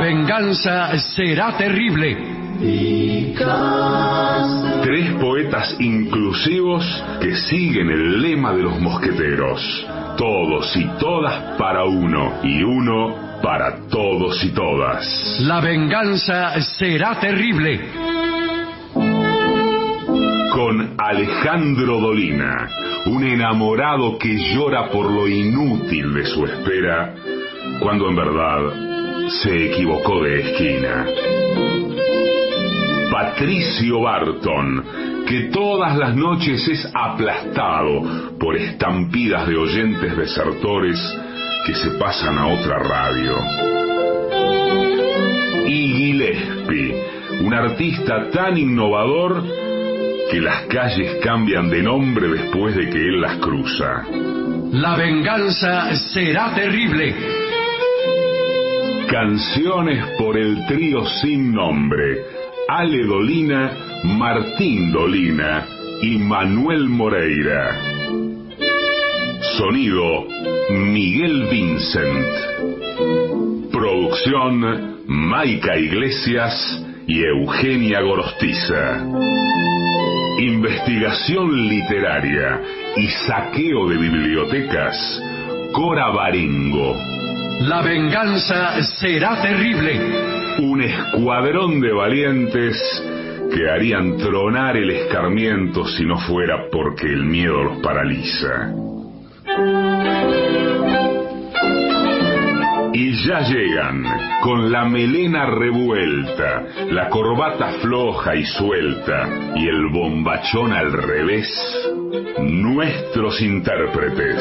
venganza será terrible. Tres poetas inclusivos que siguen el lema de los mosqueteros. Todos y todas para uno, y uno para todos y todas. La venganza será terrible. Con Alejandro Dolina, un enamorado que llora por lo inútil de su espera, cuando en verdad se equivocó de esquina. Patricio Barton, que todas las noches es aplastado por estampidas de oyentes desertores que se pasan a otra radio. Y Gillespie, un artista tan innovador que las calles cambian de nombre después de que él las cruza. La venganza será terrible. Canciones por el trío sin nombre: Ale Dolina, Martín Dolina y Manuel Moreira. Sonido: Miguel Vincent. Producción: Maica Iglesias y Eugenia Gorostiza. Investigación literaria y saqueo de bibliotecas: Cora Barengo. La venganza será terrible. Un escuadrón de valientes que harían tronar el escarmiento si no fuera porque el miedo los paraliza. Y ya llegan, con la melena revuelta, la corbata floja y suelta y el bombachón al revés, nuestros intérpretes.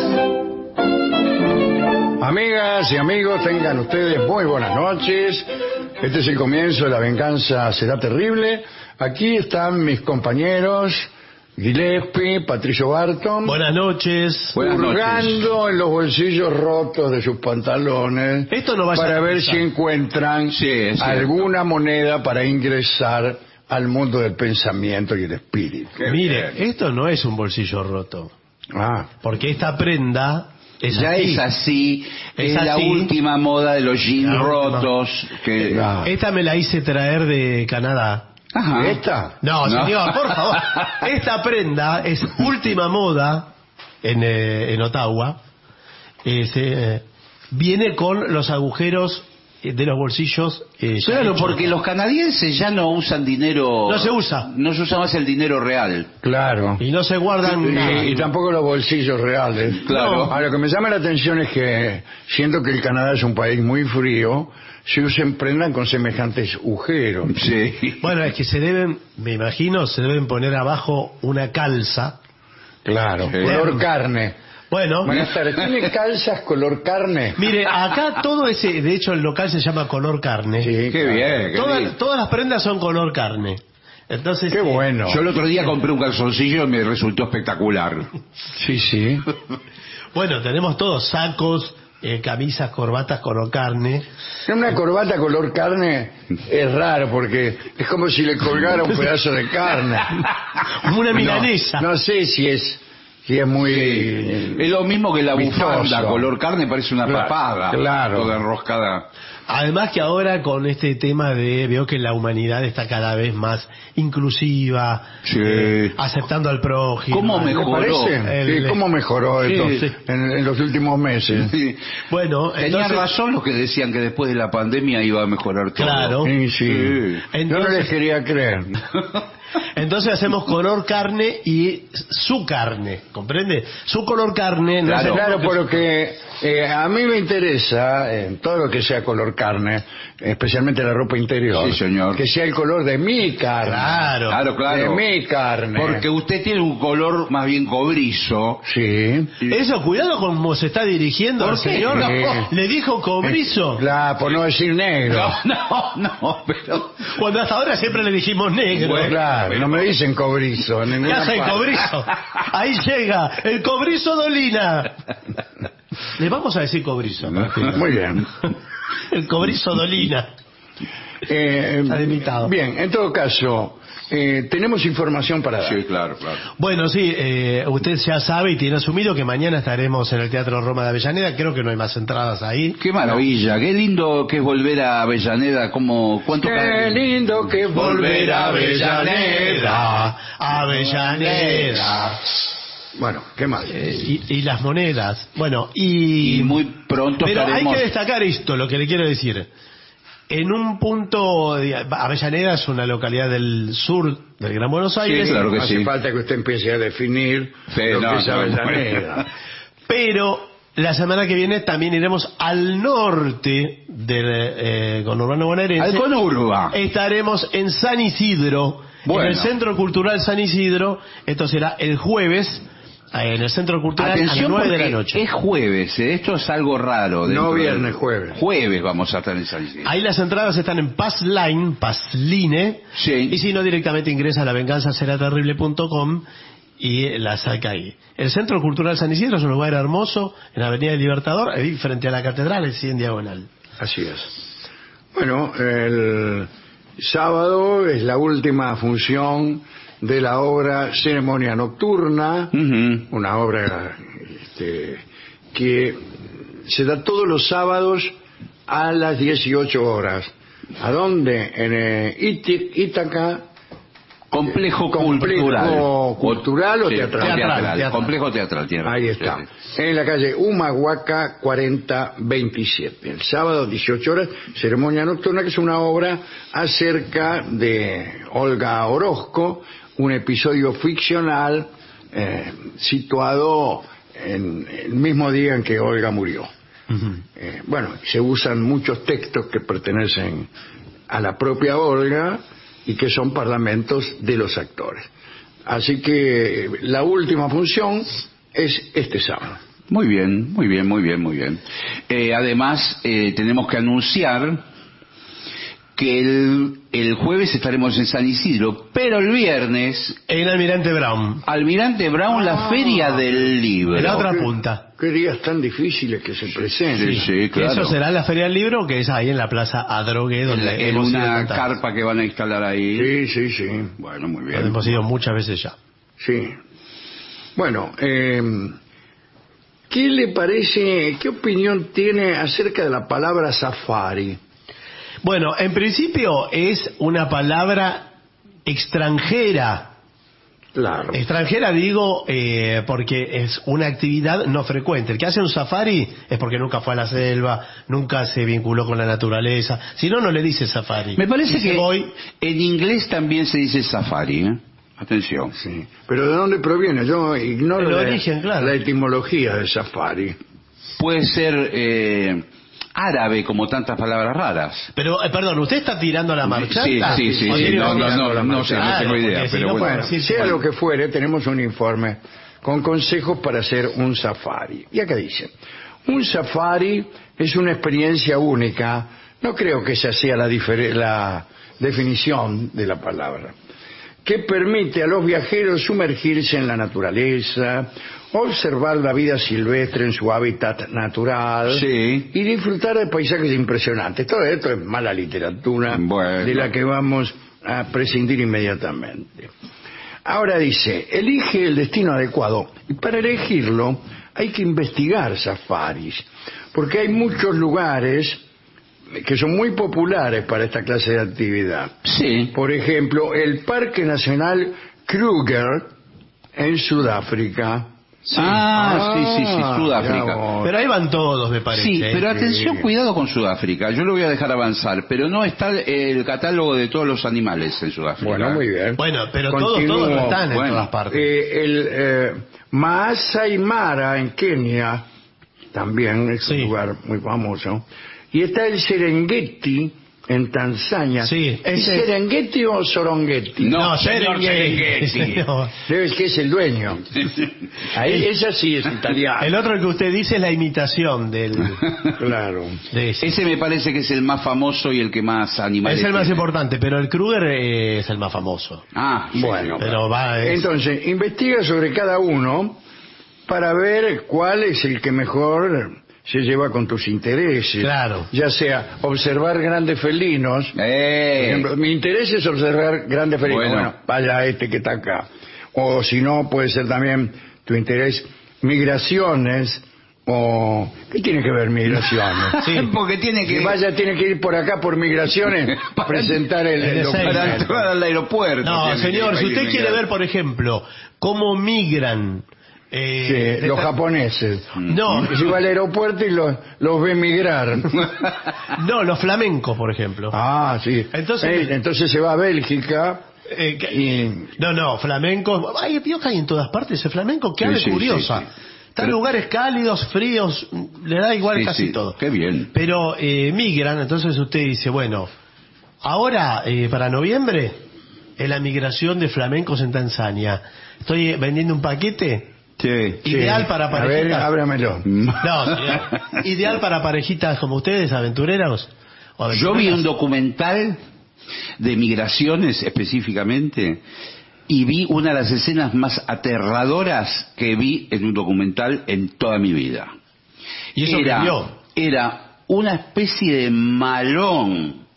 Amigas y amigos, tengan ustedes muy buenas noches. Este es el comienzo de La venganza será terrible. Aquí están mis compañeros Gillespie, Patricio Barton. Buenas noches. Hurgando en los bolsillos rotos de sus pantalones. Esto no vaya para a ver pensar. si encuentran alguna moneda para ingresar al mundo del pensamiento y el espíritu. Mire, esto no es un bolsillo roto. Porque esta prenda es ya así. es así, es la así. última moda de los jeans rotos. Que... Esta me la hice traer de Canadá. Ajá. ¿Esta? No, señor, por favor. Esta prenda es última moda en Ottawa. Viene con los agujeros de los bolsillos. Claro, porque los canadienses ya no usan dinero. No se usa. No se usa más el dinero real. Claro. Y no se guardan nada. Y tampoco los bolsillos reales. Claro. Lo que me llama la atención es que, siendo que el Canadá es un país muy frío, se usen prendas con semejantes agujeros. Sí. Bueno, es que se deben, me imagino, se deben poner abajo una calza. Claro, color carne. Bueno. Buenas tardes. ¿Tiene calzas color carne? Mire, acá todo ese, de hecho el local se llama color carne. Sí, Qué bien. Qué bien. Todas las prendas son color carne. Entonces, qué bueno. Yo el otro día compré un calzoncillo y me resultó espectacular. Sí, sí. Bueno, tenemos todos sacos, camisas, corbatas color carne. Una corbata color carne es raro porque es como si le colgara un pedazo de carne. Una milanesa. No sé si es muy... Es lo mismo que la vistoso. bufanda color carne, parece una papada. Claro. Toda enroscada. Además que ahora con este tema veo que la humanidad está cada vez más inclusiva, Sí. aceptando al prójimo. ¿Cómo ¿Me mejoró? parece? Sí, ¿cómo mejoró esto sí. en los últimos meses? Sí. Bueno, Tenían entonces, razón los que decían que después de la pandemia iba a mejorar todo. Claro. Sí, sí. Sí. Yo no les quería creer. entonces hacemos color carne y su carne, ¿comprende? Su color carne. No Claro. sé- Claro, porque a mí me interesa todo lo que sea color carne, especialmente la ropa interior. Sí, señor. Que sea el color de mi carne. Claro. Claro. De mi carne. Porque usted tiene un color más bien cobrizo. Sí. Eso, cuidado como se está dirigiendo ¿Por al qué? señor. Sí. Le dijo cobrizo. Claro, por no decir negro. No, pero... Cuando hasta ahora siempre le dijimos negro. Claro, no me dicen cobrizo. en ¿Qué ninguna hace el parte. cobrizo? Ahí llega, el cobrizo Dolina. Le vamos a decir cobrizo. Muy bien. El cobrizo Dolina. Está limitado. Bien, en todo caso, tenemos información para dar. Sí, claro. Bueno, sí, usted ya sabe y tiene asumido que mañana estaremos en el Teatro Roma de Avellaneda. Creo que no hay más entradas ahí. Qué maravilla, qué lindo que es volver a Avellaneda. ¿Cuánto Qué lindo que es volver a Avellaneda, Avellaneda. Bueno, ¿qué más? Y las monedas. Bueno, y muy pronto pero estaremos... hay que destacar esto, lo que le quiero decir. En un punto, Avellaneda es una localidad del sur del Gran Buenos Aires. Sí, claro que Hace sí. falta que usted empiece a definir Sí, lo no, que es no, Avellaneda. Pero la semana que viene también iremos al norte del conurbano bonaerense. Al conurba. Estaremos en San Isidro, Bueno. en el Centro Cultural San Isidro. Esto será el jueves, en el Centro Cultural a las Atención, 9 de la porque noche. es jueves, esto es algo raro. No viernes, del- jueves. Jueves vamos a estar en San Isidro. Ahí las entradas están en Passline. Sí. Y si no, directamente ingresa a lavenganzaseraterrible.com y la saca ahí. El Centro Cultural San Isidro es un lugar hermoso en la Avenida del Libertador, ahí frente a la catedral, así en diagonal. Así es. Bueno, el sábado es la última función de la obra Ceremonia Nocturna, Ujú. una obra que se da todos los sábados a las 18 horas. ¿A dónde? En Ítaca. Complejo Complejo cultural o Sí, teatral. Teatral. Complejo teatral. tiene. Ahí está. Sí. En la calle Humahuaca 4027. El sábado, 18 horas, Ceremonia Nocturna, que es una obra acerca de Olga Orozco, un episodio ficcional situado en el mismo día en que Olga murió. Bueno, se usan muchos textos que pertenecen a la propia Olga y que son parlamentos de los actores. Así que la última función es este sábado. Muy bien. Además, tenemos que anunciar que el jueves estaremos en San Isidro, pero el viernes, En Almirante Brown, Almirante Brown, la Feria del Libro. en la otra punta. Qué días tan difíciles que se presentan. Sí, claro. Eso será la Feria del Libro, que es ahí en la Plaza Adrogué, donde En hemos ido una tantas- carpa que van a instalar ahí. Sí. Bueno, muy donde bien. hemos ido muchas veces ya. Sí. Bueno, ¿qué le parece, qué opinión tiene acerca de la palabra safari? Bueno, en principio es una palabra extranjera. Claro. Extranjera digo porque es una actividad no frecuente. El que hace un safari es porque nunca fue a la selva, nunca se vinculó con la naturaleza. Si no, no le dice safari. Me parece Dice, que voy. en inglés también se dice safari, ¿eh? Atención. Sí. Pero ¿de dónde proviene? Yo ignoro El la, origen, claro. la etimología de safari. Puede ser árabe, como tantas palabras raras. Pero, perdón, ¿usted está tirando a la marchanta? Sí. ¿O tiene No una- sé, no Claro, tengo idea, porque si pero no bueno. puede decir- Sea lo que fuere, tenemos un informe con consejos para hacer un safari. Y acá dice, un safari es una experiencia única. No creo que esa sea la definición de la palabra, que permite a los viajeros sumergirse en la naturaleza, observar la vida silvestre en su hábitat natural Sí. y disfrutar de paisajes impresionantes. Todo esto es mala literatura Bueno. de la que vamos a prescindir inmediatamente. Ahora dice, elige el destino adecuado y para elegirlo hay que investigar safaris, porque hay muchos lugares que son muy populares para esta clase de actividad. Sí. Por ejemplo, el Parque Nacional Kruger en Sudáfrica. Sí, Ah, Sudáfrica. ya vos. Pero ahí van todos, me parece. Sí, pero Sí. atención, cuidado con Sudáfrica. Yo lo voy a dejar avanzar, pero no está el catálogo de todos los animales en Sudáfrica. Bueno, muy bien. Bueno, pero Continúo. todos no están en Bueno, todas partes. El Maasai Mara en Kenia también es un Sí. lugar muy famoso. Y está el Serengeti en Tanzania. Sí, ¿Es ese es- Serengeti o Sorongeti? No, señor Serengeti. Señor. Debe ser que es el dueño. Ahí, esa sí es italiana. El otro que usted dice es la imitación Claro. de ese. Ese me parece que es el más famoso y el que más animales Es el más tiene. importante, pero el Kruger es el más famoso. Ah, Bueno, Pero va, es- entonces, investiga sobre cada uno para ver cuál es el que mejor se lleva con tus intereses. Claro. Ya sea observar grandes felinos. Por ejemplo, mi interés es observar grandes felinos. Bueno. Bueno, vaya este que está acá. O si no, puede ser también tu interés migraciones. O ¿qué tiene que ver migraciones? Sí. Porque tiene Que que vaya, tiene que ir por acá por migraciones para presentar el el documento. para entrar al aeropuerto. No, tiene señor, que si ir usted quiere migrar. ver, por ejemplo, cómo migran... Sí, los japoneses. No, Se va al aeropuerto y los ve migrar. no, los flamencos, por ejemplo. Ah, sí. Entonces- Se va a Bélgica y... No, flamencos. Ay, vio que hay en todas partes ese flamenco, que Sí, ave sí, curiosa. sí, sí. Está en Pero- lugares cálidos, fríos, le da igual Sí, casi sí, todo. qué bien. Pero migran, entonces usted dice, bueno, ahora para noviembre es la migración de flamencos en Tanzania. Estoy vendiendo un paquete Sí. ideal para A ver, parejitas. ábramelo. No, señor. Ideal para parejitas como ustedes, aventureros. o Yo vi aventureras. un documental de migraciones específicamente y vi una de las escenas más aterradoras que vi en un documental en toda mi vida. ¿Y eso que vio? Era una especie de malón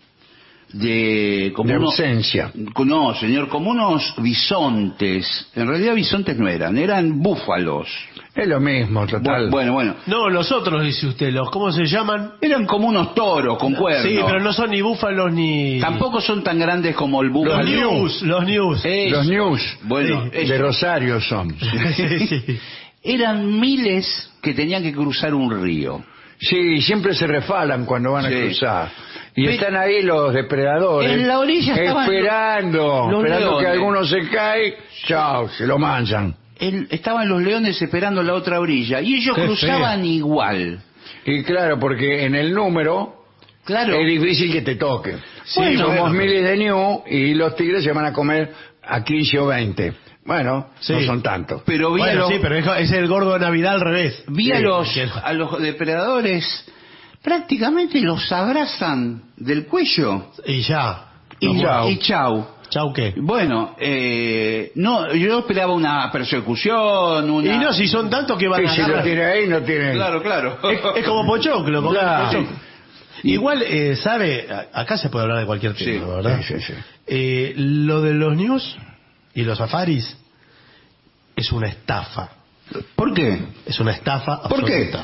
de De ausencia. No, señor, como unos bisontes. En realidad bisontes no eran búfalos. Es lo mismo, total. Bueno. No, los otros, dice usted, ¿cómo se llaman? Eran como unos toros con cuernos. Sí, pero no son ni búfalos ni... Tampoco son tan grandes como el búfalo. Los news. Los news Bueno, de Rosario son. Sí, sí. eran miles que tenían que cruzar un río. Sí, siempre se refalan cuando van a Sí. cruzar. Y Pe- están ahí los depredadores. En la orilla estaban esperando los que leones. alguno se cae. Chao, se lo manchan. Estaban los leones esperando la otra orilla y ellos Qué cruzaban igual. Y claro, porque en el número Claro. es difícil que te toque. Sí, Somos bueno. miles de ñu y los tigres se van a comer a 15 o 20. Bueno, Sí. no son tantos. Pero vi, Bueno, sí, pero es el gordo de Navidad al revés. vi a Sí. los depredadores prácticamente los abrazan del cuello Y ya. y Chau. y chau. ¿Chau qué? Bueno, no, yo esperaba una persecución, una... Y no, si son tantos que van Y a si lo agarrar. tiene ahí, no tiene... Claro. Es como Pochoclo. como Claro. Pochoclo. Igual, ¿sabe? Acá se puede hablar de cualquier tema, Sí, ¿verdad? Sí. Lo de los news y los safaris es una estafa. ¿Por qué? Es una estafa ¿Por qué? absoluta.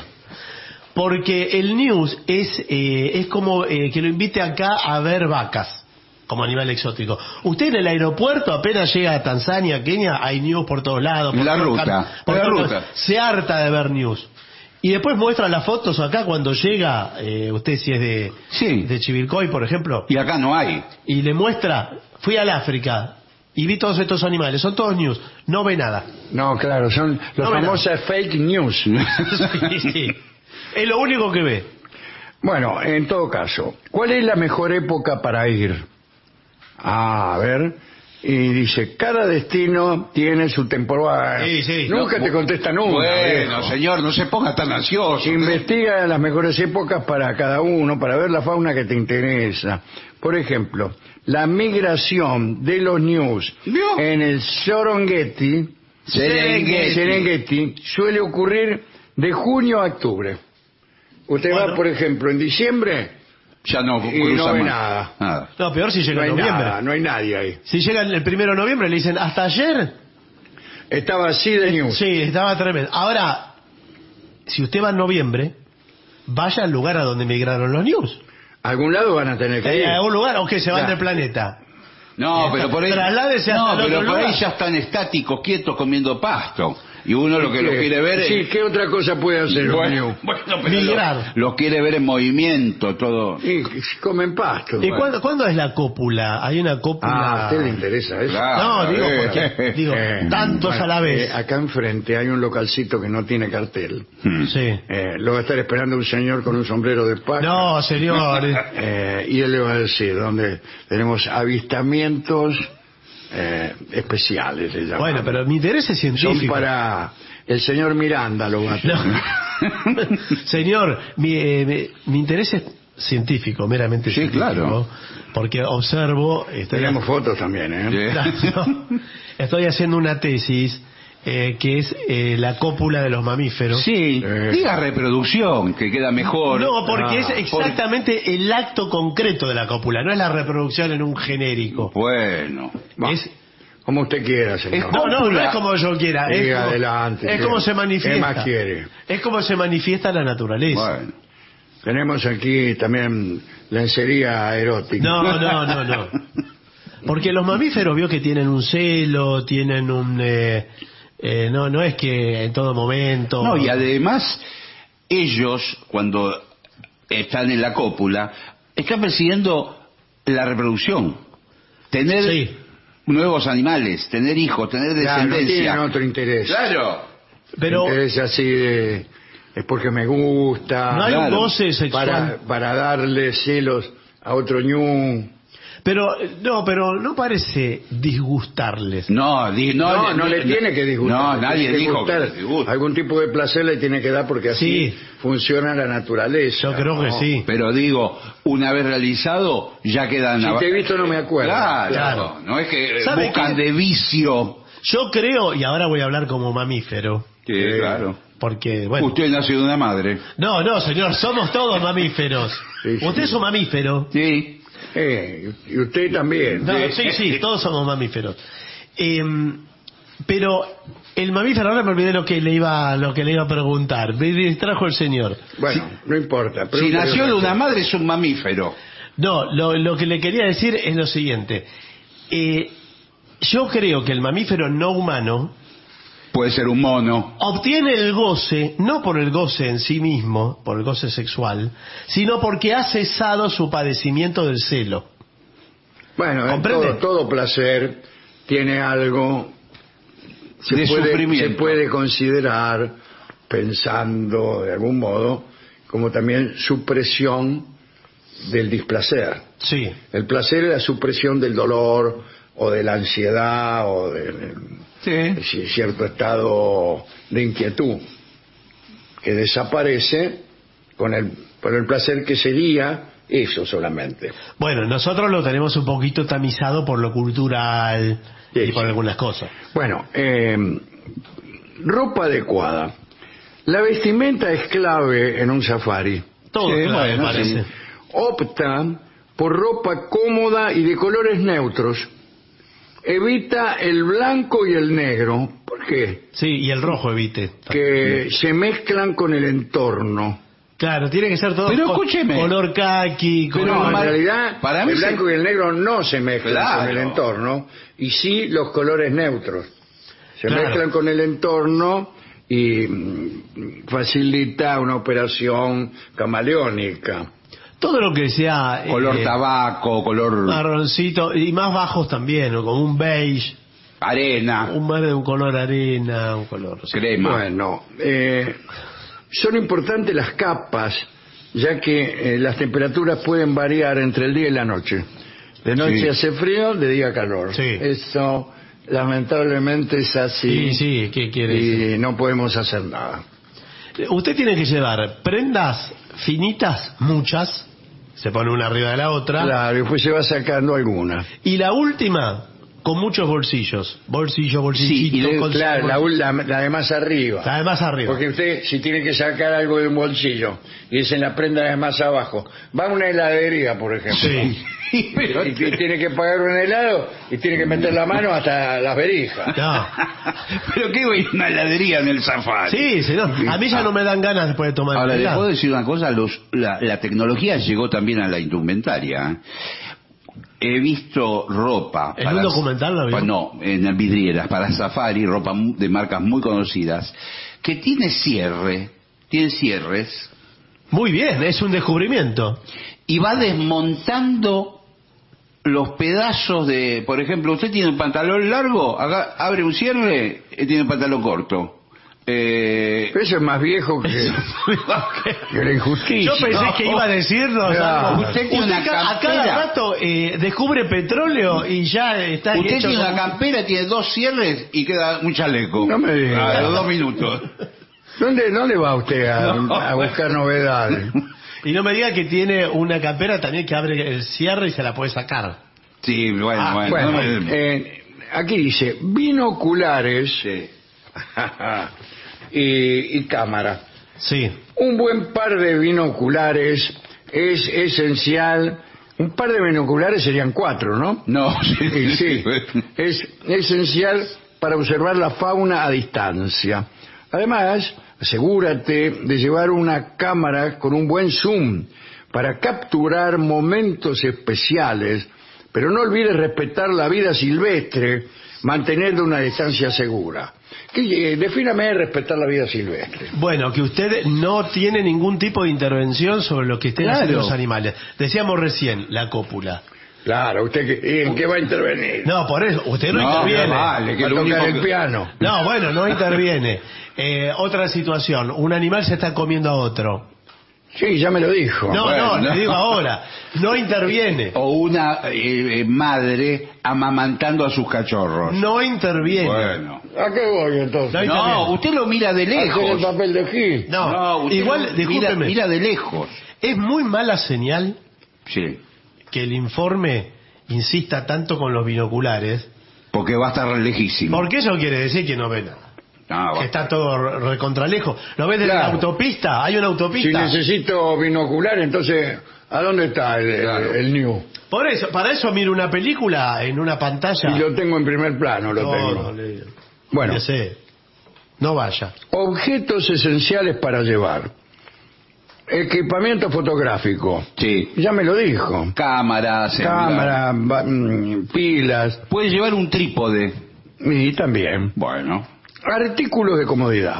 Porque el news es como que lo invite acá a ver vacas como animal exótico. Usted en el aeropuerto apenas llega a Tanzania, Kenia, hay news por todos lados. La todos ruta, lados, por la todos ruta. lados. Se harta de ver news. Y después muestra las fotos acá cuando llega, usted si es Sí. de Chivilcoy, por ejemplo, Y acá no hay. y le muestra, fui al África y vi todos estos animales, son todos news, no ve nada. No, claro, son las No, famosas fake news. Sí, sí. Es lo único que ve. Bueno, en todo caso, ¿cuál es la mejor época para ir? A ver, y dice, cada destino tiene su temporada. Sí, sí. Nunca te contestan una. Bueno, viejo. señor, no se ponga tan ansioso. Investiga las mejores épocas para cada uno, para ver la fauna que te interesa. Por ejemplo, la migración de los news ¿Vio? en el Serengeti suele ocurrir de junio a octubre. Usted Bueno. va, por ejemplo, en diciembre Ya no y cruza no ve más. nada. No, peor si No llega hay en noviembre. nada, no hay nadie ahí. Si llega el 1 de noviembre le dicen, hasta ayer, Estaba así de news. sí, estaba tremendo. Ahora, si usted va en noviembre, vaya al lugar a donde migraron los news. A algún lado van a tener que ir. A algún lugar, o que se van Ya. del planeta. No, pero por ahí. Trasládese hasta el pero otro por ahí lugar. ya están estáticos, quietos, comiendo pasto. Y uno lo que lo quiere ver Sí, es. ¿qué otra cosa puede hacer un news? Bueno, pero Migrar. lo quiere ver en movimiento, todo. Y comen pasto. ¿Y cuándo es la cópula? Hay una cópula... Ah, ¿a usted le interesa eso? Claro. No, digo, eh. porque, digo, tantos a la vez. Acá enfrente hay un localcito que no tiene cartel. Sí. Lo va a estar esperando un señor con un sombrero de paja. No, señor. Y él le va a decir, donde tenemos avistamientos especiales. le llamamos. Bueno, pero mi interés es Son científico. para el señor Miranda, lo va a tener. No. Señor, mi interés es científico, meramente Sí, científico. claro. Porque observo... Tenemos fotos también, ¿eh? Sí. No, estoy haciendo una tesis que es la cópula de los mamíferos. Sí, diga reproducción, que queda mejor. No, porque es exactamente el acto concreto de la cópula, no es la reproducción en un genérico. Bueno. Es, Como usted quiera, señor. no es como yo quiera. Es Siga como, adelante. es como se manifiesta. ¿Qué más quiere? Es como se manifiesta la naturaleza. Bueno. Tenemos aquí también lencería erótica. No. Porque los mamíferos vio que tienen un celo, tienen un... no es que en todo momento... No, y además, ellos, cuando están en la cópula, están persiguiendo la reproducción. Tener nuevos animales, tener hijos, tener descendencia. No tienen otro interés. Claro. Pero Es así de... Es porque me gusta. no hay un goce sexual. Para darle celos a otro ñu. Pero no parece disgustarles. No le tiene que disgustar. No, nadie Tiene que dijo que gustar. les disguste. Algún tipo de placer le tiene que dar porque así Sí. funciona la naturaleza. Yo creo que sí. Pero digo, una vez realizado, ya quedan... Si te he visto no me acuerdo. Claro. No es que ¿Sabe buscan qué? de vicio. Yo creo, y ahora voy a hablar como mamífero, Que, claro. porque, bueno... Usted nació de una madre. No, señor, somos todos mamíferos. Sí, sí. Usted es un mamífero. Sí. Y usted también. No, sí, todos somos mamíferos. Pero el mamífero, ahora me olvidé lo que le iba a preguntar. Me distrajo el señor. Bueno, no importa. Si pregúntale nació otra de una cosa. madre es un mamífero. No, lo que le quería decir es lo siguiente. Yo creo que el mamífero no humano Puede ser un mono. obtiene el goce, no por el goce en sí mismo, por el goce sexual, sino porque ha cesado su padecimiento del celo. Bueno, ¿Comprende? todo placer tiene algo De sufrimiento. se puede considerar, pensando de algún modo, como también supresión del displacer. Sí. El placer es la supresión del dolor o de la ansiedad o de cierto estado de inquietud que desaparece por el placer que sería eso solamente. Bueno, nosotros lo tenemos un poquito tamizado por lo cultural y por algunas cosas. Bueno, ropa adecuada. La vestimenta es clave en un safari. Todo Sí, clave, bueno, parece. sí. Opta por ropa cómoda y de colores neutros. Evita el blanco y el negro. ¿Por qué? Sí, y el rojo evite. Que se mezclan con el entorno. Claro, tiene que ser todo Pero escúcheme. color caqui, Pero No, color... en realidad para mí el blanco y el negro no se mezclan Claro. con el entorno, y sí los colores neutros. Se Claro. mezclan con el entorno y facilita una operación camaleónica. Todo lo que sea... Color tabaco, color marroncito, y más bajos también, ¿no? Como un beige, arena, un verde, un color arena, un color... sí. crema. Bueno, son importantes las capas, ya que las temperaturas pueden variar entre el día y la noche. De noche Sí. hace frío, de día calor. Sí. Eso lamentablemente es así. Sí, ¿qué quiere decir? Y no podemos hacer nada. Usted tiene que llevar prendas finitas, muchas, se pone una arriba de la otra, Claro, y pues se va sacando alguna. y la última, con muchos bolsillos. Bolsillo, Sí, y bolsillito, Claro, la de más arriba. la de más arriba. Porque usted, si tiene que sacar algo de un bolsillo y es en la prenda de más abajo, va a una heladería, por ejemplo. Sí. Pero Y tiene que pagar un helado y tiene que meter la mano hasta las verijas. No. Pero qué voy a una heladería en el safari. Sí, señor. A mí ya no me dan ganas después de tomar Ahora, el les helado. puedo decir una cosa, la tecnología llegó también a la indumentaria. He visto ropa... ¿En un documental lo vio? No, en vidrieras, para safari, ropa de marcas muy conocidas, que tiene cierres, Muy bien, es un descubrimiento. y va desmontando los pedazos de... Por ejemplo, usted tiene un pantalón largo, acá abre un cierre, tiene un pantalón corto. Pero eso es más viejo que la injusticia. Yo pensé que iba a decirnos Claro. algo. Usted tiene una a cada campera. rato descubre petróleo y ya está Usted hecho tiene una como- campera, tiene 2 cierres y queda un chaleco. No me diga. A los 2 minutos. ¿Dónde va usted a buscar novedades? Y no me diga que tiene una campera también que abre el cierre y se la puede sacar. Sí, bueno, Bueno, no me- aquí dice, binoculares Sí. y cámara. Sí. Un buen par de binoculares es esencial. Un par de binoculares serían 4, ¿no? No, Y sí, es esencial para observar la fauna a distancia. Además, asegúrate de llevar una cámara con un buen zoom para capturar momentos especiales, pero no olvides respetar la vida silvestre, manteniendo una distancia segura. Defíname respetar la vida silvestre. Bueno, que usted no tiene ningún tipo de intervención sobre lo que estén haciendo los animales. Decíamos recién, la cópula. Claro, ¿en qué va a intervenir? No, por eso, usted no interviene. Vale, que Va a lo tocar único el piano. No, bueno, no interviene. Otra situación, un animal se está comiendo a otro. Sí, ya me lo dijo. No, Bueno, le no. digo ahora, no interviene. O una madre amamantando a sus cachorros. No interviene. Bueno. ¿A qué voy entonces? No, No, usted lo mira de Hacer el lejos. papel de Gil. No, usted igual, lo discúlpeme, mira de lejos. es muy mala señal Sí. que el informe insista tanto con los binoculares, Porque va a estar lejísimo. porque eso quiere decir que no ve nada. Ah, Que bueno. está todo recontralejos. ¿Lo ves de la Claro. autopista? ¿Hay una Si autopista? necesito binocular, entonces, ¿a dónde está Claro. el New? Por eso, para eso miro una película en una pantalla. Y lo tengo en primer plano, lo tengo. No, Bueno, ya sé. No vaya. objetos esenciales para llevar. Equipamiento fotográfico. Sí. Ya me lo dijo. Cámaras. Cámara, pilas Puede llevar un trípode. y también Bueno. artículos de comodidad.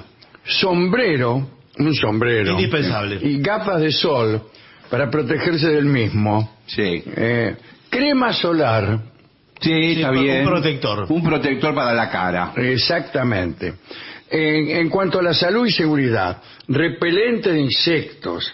Un sombrero. Indispensable. Y gafas de sol para protegerse del mismo. Sí. Crema solar. Sí, está un bien. protector. Un protector para la cara. Exactamente. En cuanto a la salud y seguridad, repelente de insectos,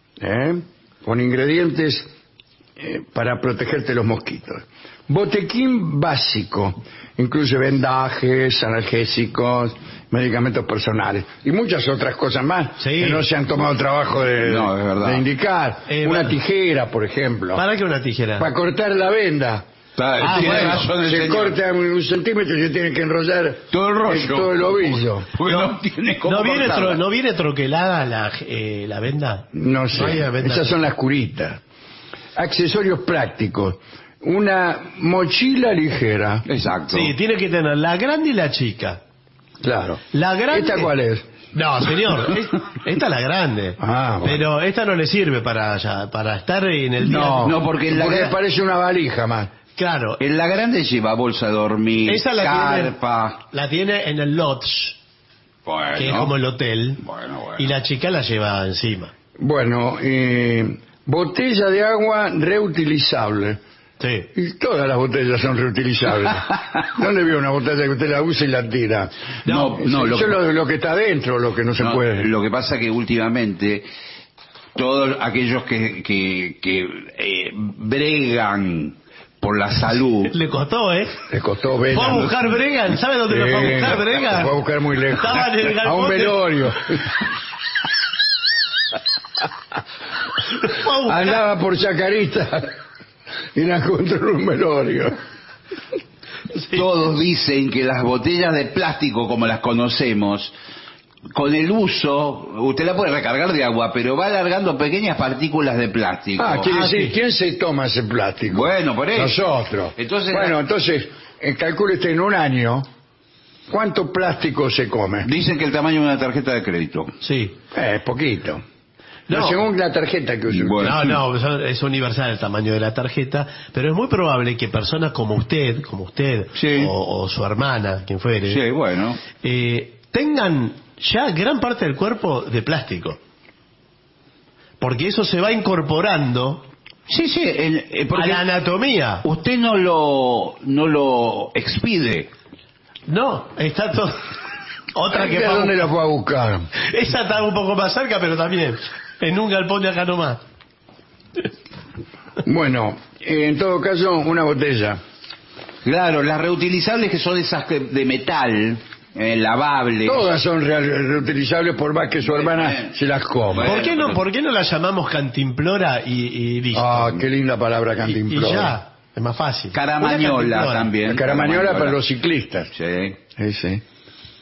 con ingredientes para protegerte de los mosquitos. Botequín básico, incluye vendajes, analgésicos, medicamentos personales y muchas otras cosas más Sí. que no se han tomado trabajo No, es verdad. de indicar. Una bueno. tijera, por ejemplo, ¿Para qué una tijera? para cortar la venda. Tiene bueno, razón el Se señor. corta un centímetro y se tiene que enrollar Todo el rollo. todo el ovillo. Porque no tiene cómo ¿No viene, cortarla. ¿No viene troquelada la venda? No sé, No hay venda. esas son las curitas. Accesorios prácticos. Una mochila ligera. Exacto. Sí, tiene que tener la grande y la chica. Claro. La grande. ¿Esta cuál es? No, señor, esta es la grande. Ah, bueno. Pero esta no le sirve para estar en el día. No, porque Porque parece una valija más. Claro. En la grande lleva bolsa de dormir, Esa carpa. la tiene en el lodge, Bueno. que es como el hotel. Bueno. Y la chica la lleva encima. Bueno, botella de agua reutilizable. Sí. Y todas las botellas son reutilizables. ¿Dónde vio una botella que usted la usa y la tira? No, Solo lo que está adentro, lo que no se No, puede. Lo que pasa que últimamente todos aquellos que bregan por la salud. Le costó, ¿eh? Le costó Fue vela. a buscar Bregan. ¿Sabe dónde lo fue a buscar Bregan? Lo fue a buscar muy lejos. Estaba en el A galpón un de- velorio. Fue a buscar- Andaba por Chacarita y la encontró en un velorio. Todos dicen que las botellas de plástico como las conocemos, con el uso, usted la puede recargar de agua, pero va alargando pequeñas partículas de plástico. Quiere decir, sí. ¿quién se toma ese plástico? Bueno, por eso. Nosotros. Entonces, entonces, calcule usted en un año, ¿cuánto plástico se come? Dicen que el tamaño de una tarjeta de crédito. Sí. Es poquito. No. Según la tarjeta que use. Bueno. No, es universal el tamaño de la tarjeta, pero es muy probable que personas como usted Sí. o su hermana, quien fuere, Sí, bueno. tengan ya gran parte del cuerpo de plástico. Porque eso se va incorporando Sí, a porque la anatomía. usted no lo expide. No, está todo... Otra que ¿De va a dónde la buscar. fue a buscar? Esa está un poco más cerca, pero también en un galpón de acá nomás. Bueno, en todo caso, una botella. Claro, las reutilizables que son esas de metal, lavables. Todas son reutilizables por más que su hermana se las coma. Bueno. ¿Por qué no la llamamos cantimplora y listo? Ah, qué linda palabra y cantimplora. ya, es más fácil. Caramañola Una cantimplora. también. La caramañola para los ciclistas. Sí. Sí.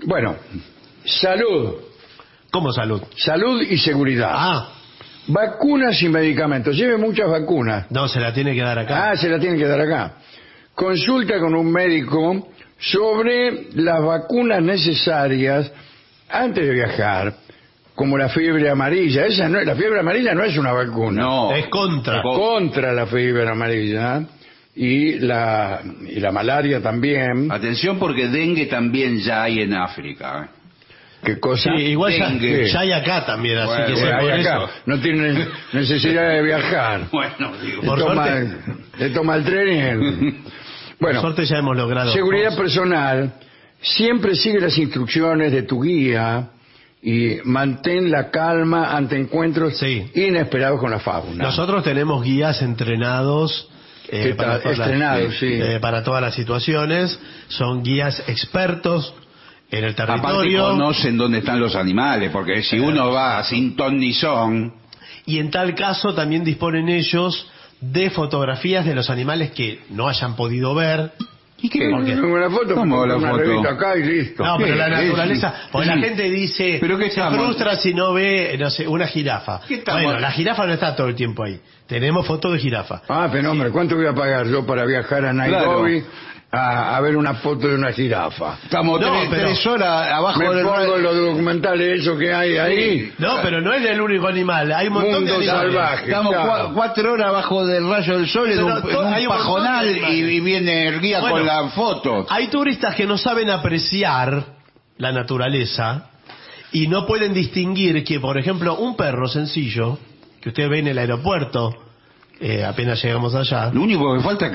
Bueno, salud. ¿Cómo salud? Salud y seguridad. Ah, Vacunas y medicamentos. Lleve muchas vacunas. no, se la tiene que dar acá. Ah, se la tienen que dar acá. Consulta con un médico sobre las vacunas necesarias antes de viajar, como la fiebre amarilla. La fiebre amarilla no es una vacuna. No. Es contra. Contra la fiebre amarilla y la malaria también. Atención porque dengue también ya hay en África. ¿Qué cosa? Sí, igual Dengue. ya hay acá también, así Bueno, que Bueno, sea ahí por acá. eso. No tienen necesidad de viajar. Bueno, digo. Por suerte. Le toma el tren y... Bueno, Por suerte ya hemos logrado. seguridad cosas. personal. Siempre sigue las instrucciones de tu guía y mantén la calma ante encuentros Sí. inesperados con la fauna. Nosotros tenemos guías entrenados. Para todas Estrenados, sí. para todas las situaciones. Son guías expertos en el Aparte territorio. conocen dónde están los animales, porque si uno va sin ton ni son, Y en tal caso también disponen ellos de fotografías de los animales que no hayan podido ver. ¿y qué? ¿Por qué? Tengo una foto, ¿Cómo pongo la una foto? revista acá y listo. No, pero ¿Qué? la naturaleza, porque Sí. la gente dice, ¿Pero qué se estamos? frustra si no ve, no sé, una jirafa. ¿Qué estamos? Bueno, la jirafa no está todo el tiempo ahí. Tenemos fotos de jirafa. Ah, fenómeno. ¿Cuánto voy a pagar yo para viajar a Nairobi a ver una foto de una jirafa? Estamos No, pero- 3 horas abajo Me del pongo los documentales eso que hay ahí. No, pero no es el único animal, hay un montón de Mundo animales. salvaje. Estamos claro. 4 horas abajo del rayo del sol en Pero un, hay un montón pajonal de animales. y viene el guía Bueno, con la foto. Hay turistas que no saben apreciar la naturaleza y no pueden distinguir que, por ejemplo, un perro sencillo que usted ve en el aeropuerto, apenas llegamos allá. Lo único que falta es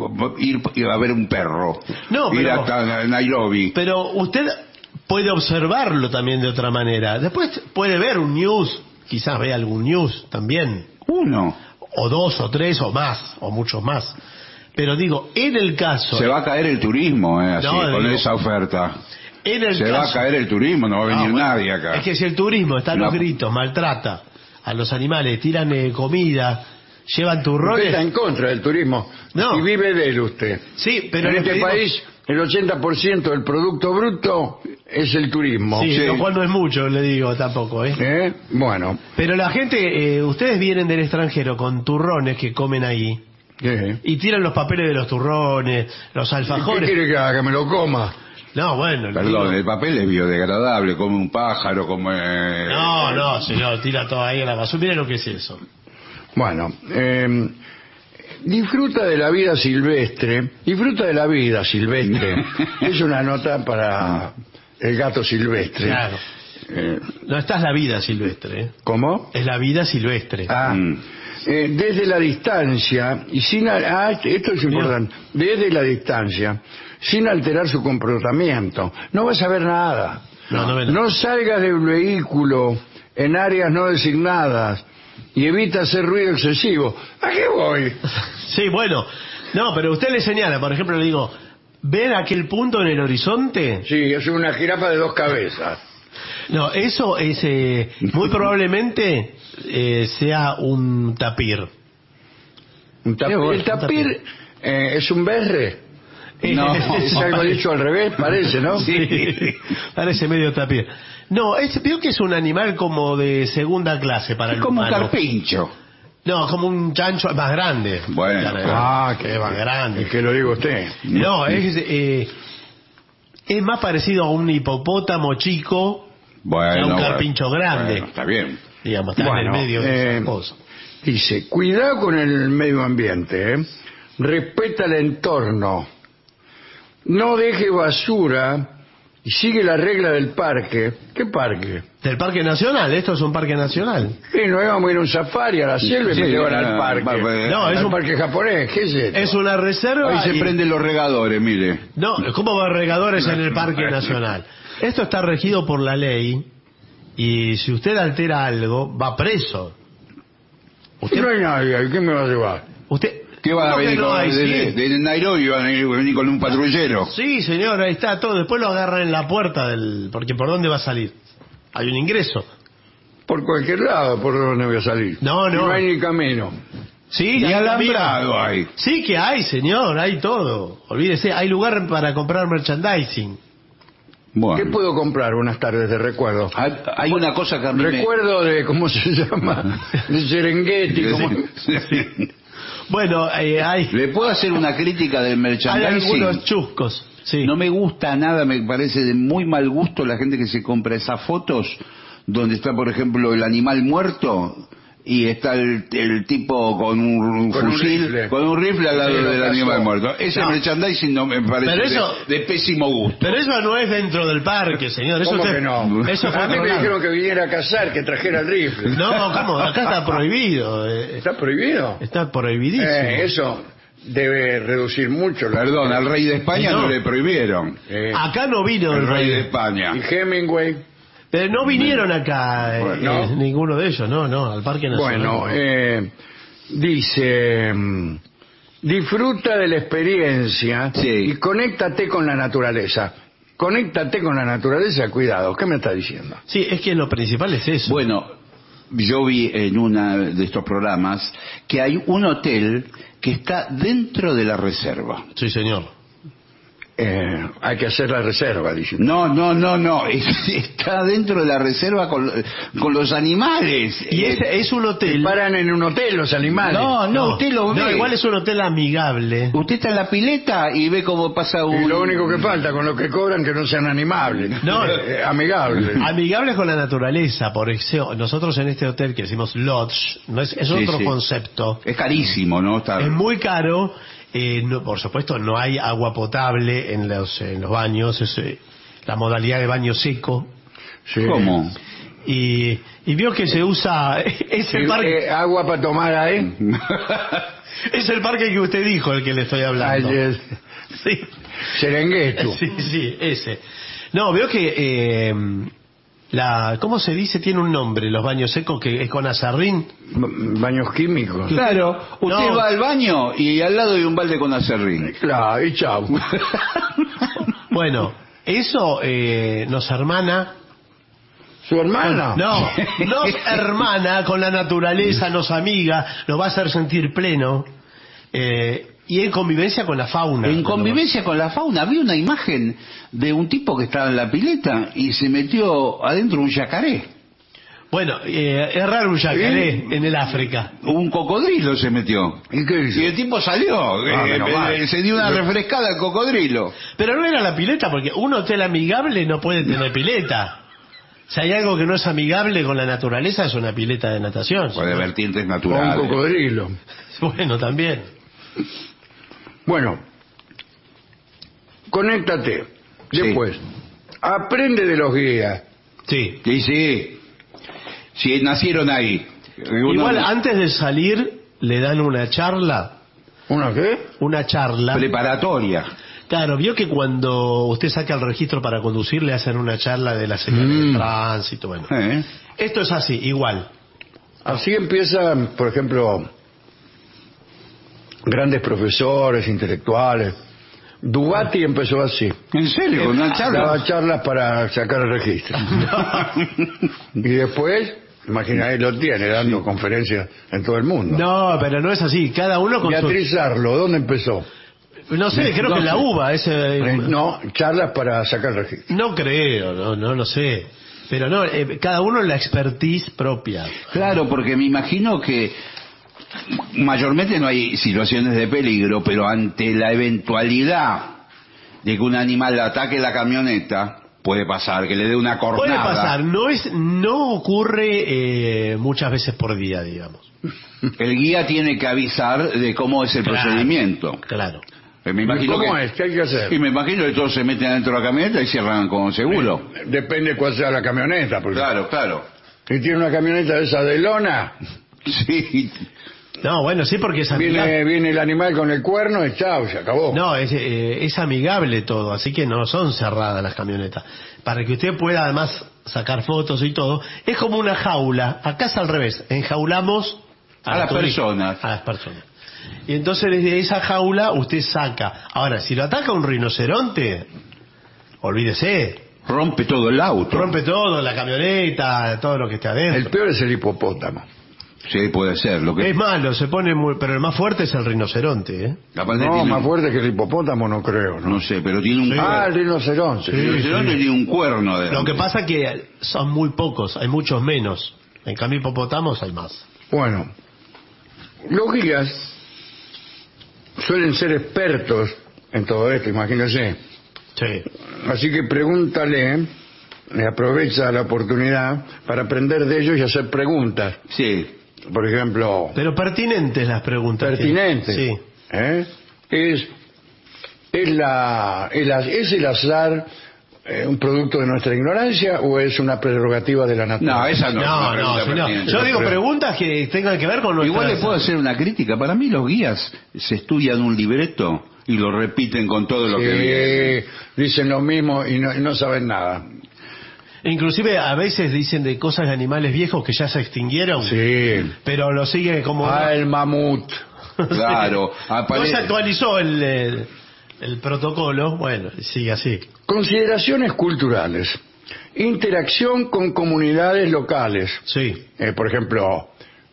ir a ver un perro. No, ir pero- hasta Nairobi. Pero usted puede observarlo también de otra manera. Después puede ver un news, quizás vea algún news también, Uno. o 2 o 3 o más, o muchos más. Pero digo, en el caso... Se va a caer el turismo, así, No, con digo- esa oferta. en el Se caso, va a caer el turismo, no va a venir bueno, nadie acá. Es que si el turismo está a los No. gritos, maltrata a los animales, tiran comida, llevan Usted turrones... está en contra del turismo. No. Y vive de él usted. Sí, pero en lo este que digo- país, el 80% del Producto Bruto es el turismo. Sí, Sí. lo cual no es mucho, le digo, tampoco, ¿eh? Bueno. Pero la gente, ustedes vienen del extranjero con turrones que comen ahí ¿Qué? y tiran los papeles de los turrones, los ¿Qué alfajores. quiere que haga? ¿Que me lo coma? No, bueno. le Perdón, digo- el papel es biodegradable, come un pájaro, come... No, señor, tira todo ahí a la basura. Mire lo que es eso. Bueno, disfruta de la vida silvestre. Disfruta de la vida silvestre. Es una nota para el gato silvestre. Claro. No, esta es la vida silvestre, ¿eh? ¿Cómo? Es la vida silvestre. Ah, Mm. desde la distancia y sin esto es importante, desde la distancia, sin alterar su comportamiento. No vas a ver nada. No ve nada. No salgas del vehículo en áreas no designadas y evita hacer ruido excesivo. ¿A qué voy? Sí, bueno. No, pero usted le señala, por ejemplo, le digo, ¿ven aquel punto en el horizonte? Sí, es una jirafa de 2 cabezas. No, eso es muy probablemente sea un tapir. Un tapir. bueno, El un tapir tapir. es un berre. No, Es algo dicho al revés, parece, ¿no? Sí, parece medio tapir. No, veo que es un animal como de segunda clase para Es el como un humano. carpincho. No, como un chancho más grande. Bueno, Claro, Ah, que es más grande. Es que lo digo usted. No, es más parecido a un hipopótamo chico Bueno, que a un bueno. carpincho grande. Bueno, está bien. Digamos, está en el medio de esas cosas. Dice, cuidado con el medio ambiente, ¿eh? Respeta el entorno, no deje basura y sigue la regla del parque. ¿Qué parque? Del Parque Nacional, esto es un parque nacional. Sí, no íbamos a ir a un safari a la selva y Sí, me llevan no, al parque. no, es Al un- parque japonés, ¿qué es esto? Es una reserva. Ahí se y- prenden los regadores, mire. No, ¿cómo va regadores en el Parque Nacional? Esto está regido por la ley y si usted altera algo, va preso. Si no hay nadie ahí, ¿quién me va a llevar? Usted... ¿Qué van a ¿Cómo que venir no con, hay? de Nairobi? ¿Van a venir con un patrullero? Sí, señor, ahí está todo. Después lo agarran en la puerta del... Porque ¿por dónde va a salir? Hay un ingreso. Por cualquier lado, ¿por dónde voy a salir? No, no. No hay ni camino. Sí, Ni hay alambrado camino. hay. Sí que hay, señor, hay todo. Olvídese, hay lugar para comprar merchandising. Bueno. ¿Qué puedo comprar unas tardes de recuerdo? Hay una cosa que a mí Recuerdo de, ¿cómo se llama? De Serengeti. ¿cómo? Bueno, hay ¿Le puedo hacer una crítica del merchandising? algunos chuscos. Sí. No me gusta nada, me parece de muy mal gusto la gente que se compra esas fotos donde está, por ejemplo, el animal muerto y está el tipo con un fusil, con un rifle al lado del animal muerto. Ese merchandising no me parece de pésimo gusto. Pero eso no es dentro del parque, señor. Eso ¿Cómo que no? Eso fue a mí me otro dijeron lado. que viniera a cazar, que trajera el rifle. No, ¿cómo? Acá está prohibido. ¿Está prohibido? Está prohibidísimo. Eso debe reducir mucho. Perdón, al rey de España No. no le prohibieron. Acá no vino El rey de España. Y Hemingway. Pero no vinieron acá Bueno, ¿no? ninguno de ellos, no, al Parque Nacional. Bueno, dice, disfruta de la experiencia y conéctate con la naturaleza. Conéctate con la naturaleza, cuidado, ¿qué me está diciendo? Sí, es que lo principal es eso. Bueno, yo vi en uno de estos programas que hay un hotel que está dentro de la reserva. Sí, señor. Hay que hacer la reserva, dice. No, está dentro de la reserva con los animales. Y es un hotel. Paran en un hotel los animales. No, usted lo ve. No, igual es un hotel amigable. Usted está en la pileta y ve cómo pasa un... Y lo único que falta con lo que cobran que no sean animables. No. Amigables. Amigables con la naturaleza, por eso nosotros en este hotel que decimos lodge, no es otro concepto. Es carísimo, ¿no? Es muy caro. Por supuesto, no hay agua potable en los baños. Es la modalidad de baño seco. Sí. ¿Cómo? Y vio que se usa es el parque agua para tomar ahí. es el parque que usted dijo el que le estoy hablando. Sí. Serengeti. Sí, ese. No, veo que ¿cómo se dice? Tiene un nombre, los baños secos, que es con aserrín. Baños químicos. Claro, usted va al baño y al lado hay un balde con aserrín. Claro, y chau. Bueno, eso nos hermana. ¿Su hermana? No, nos hermana con la naturaleza, nos amiga, nos va a hacer sentir pleno. Y en convivencia con la fauna. En convivencia con la fauna. Vi una imagen de un tipo que estaba en la pileta y se metió adentro un yacaré. Bueno, es raro un yacaré en el África. Un cocodrilo se metió. ¿Y qué hizo? Y el tipo salió. Se dio una refrescada al cocodrilo. Pero no era la pileta, porque un hotel amigable no puede tener pileta. Si hay algo que no es amigable con la naturaleza, es una pileta de natación. O de vertientes Un naturales. cocodrilo. Bueno, también. Bueno, conéctate. Después, aprende de los guías. Sí. Sí. Si nacieron ahí. Igual antes de salir le dan una charla. ¿Una qué? Una charla. Preparatoria. Claro, vio que cuando usted saca el registro para conducir le hacen una charla de la señal de tránsito. Bueno, esto es así, igual. Así empiezan, por ejemplo, grandes profesores, intelectuales. Dugatti empezó así. ¿En serio? ¿Con una charla? Daba charlas para sacar el registro. Y después, imagina, lo tiene dando conferencias en todo el mundo. No, pero no es así. Cada uno con Beatriz Arlo, ¿dónde empezó? No sé, creo que en la UBA. No, charlas para sacar el registro. No creo, no sé. Pero no, cada uno la expertise propia. Claro, porque me imagino que mayormente no hay situaciones de peligro, pero ante la eventualidad de que un animal ataque la camioneta, puede pasar, que le dé una cornada. Puede pasar, no ocurre muchas veces por día, digamos. El guía tiene que avisar de cómo es el procedimiento. Claro. Me imagino ¿Cómo es? ¿Qué hay que hacer? Y me imagino que todos se meten dentro de la camioneta y cierran con seguro. Depende cuál sea la camioneta. Porque Claro. si tiene una camioneta de esa de lona, Sí. No, bueno, sí, porque es amigable. viene el animal con el cuerno y chao, se acabó. No, es amigable todo, así que no son cerradas las camionetas. Para que usted pueda además sacar fotos y todo, es como una jaula. Acá es al revés, enjaulamos A las personas. A las personas. Y entonces desde esa jaula usted saca. Ahora, si lo ataca un rinoceronte, olvídese. Rompe todo el auto. Rompe todo, la camioneta, todo lo que esté adentro. El peor es el hipopótamo. Sí, puede ser. Lo que Es malo, se pone muy... Pero el más fuerte es el rinoceronte, ¿eh? aparte No, tiene más un- fuerte que el hipopótamo no creo, ¿no? no sé, pero tiene un Ah, el rinoceronte. el rinoceronte tiene un cuerno de... Lo que pasa es que son muy pocos, hay muchos menos. En cambio, hipopótamos hay más. Bueno, los guías suelen ser expertos en todo esto, imagínense. Sí. Así que pregúntale, aprovecha la oportunidad para aprender de ellos y hacer preguntas. Sí. Por ejemplo, Pero pertinentes las preguntas. pertinentes. Sí. ¿Eh? ¿Es el azar un producto de nuestra ignorancia o es una prerrogativa de la naturaleza? No, esa no. es una No, pregunta señor. pertinente. Yo digo preguntas que tengan que ver con nuestra... Igual le puedo hacer una crítica. Para mí los guías se estudian un libreto y lo repiten con todo lo que viene. Sí, dicen lo mismo y no saben nada. Inclusive a veces dicen de cosas de animales viejos que ya se extinguieron, Sí. pero lo sigue como... El mamut. Claro. No se actualizó el protocolo, bueno, sigue así. Consideraciones culturales. Interacción con comunidades locales. Sí. Por ejemplo,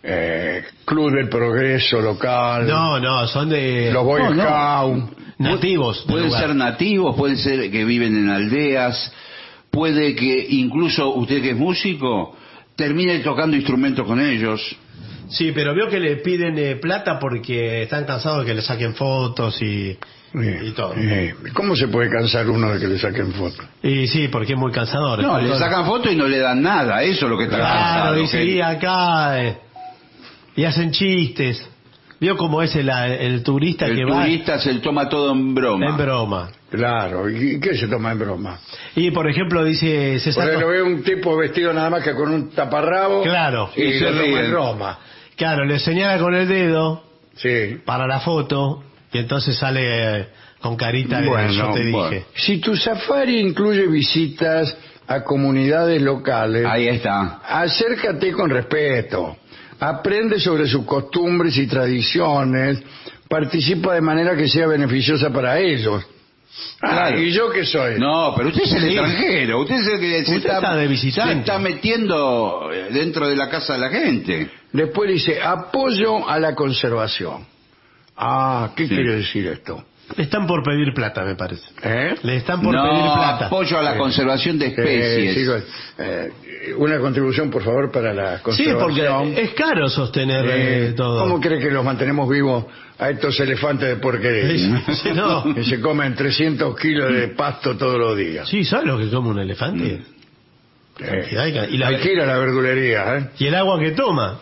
Club del Progreso local. No, son de... Los Boy No, no. Scouts. nativos. del Pueden lugar. ser nativos, pueden ser que viven en aldeas, puede que incluso usted que es músico termine tocando instrumentos con ellos. Sí, pero veo que le piden plata porque están cansados de que le saquen fotos y todo. ¿Cómo se puede cansar uno de que le saquen fotos? Y sí, porque es muy cansador. No, le sacan fotos y no le dan nada, eso es lo que está Claro, cansado. y seguí acá y hacen chistes. Vio cómo es el turista El que turista se toma todo en va broma. en broma. Claro, ¿y qué se toma en broma? Y por ejemplo dice, se Porque saca... lo ve un tipo vestido nada más que con un taparrabo. Claro. Y Y se lo toma ríen. en broma. Claro, le señala con el dedo Sí. para la foto y entonces sale con carita de Bueno, yo te bueno. dije. Si tu safari incluye visitas a comunidades locales, Ahí está. acércate con respeto, aprende sobre sus costumbres y tradiciones, participa de manera que sea beneficiosa para ellos. Claro. ¿Y yo qué soy? No, pero usted es el Sí. extranjero, usted es el que Usted está de visitante. se está metiendo dentro de la casa de la gente. Después dice, apoyo a la conservación. ¿Qué Sí. quiere decir esto? Le están por pedir plata, me parece. ¿Eh? Le están por No, pedir plata. apoyo a la conservación de especies. Chicos, una contribución, por favor, para la Sí, conservación. porque es caro sostener todo. ¿Cómo cree que los mantenemos vivos a estos elefantes de porquería? Sí, no. Que se comen 300 kilos de pasto todos los días. Sí, ¿sabes lo que come un elefante? Y la- Hay que ir a la verdulería, ¿eh? Y el agua que toma.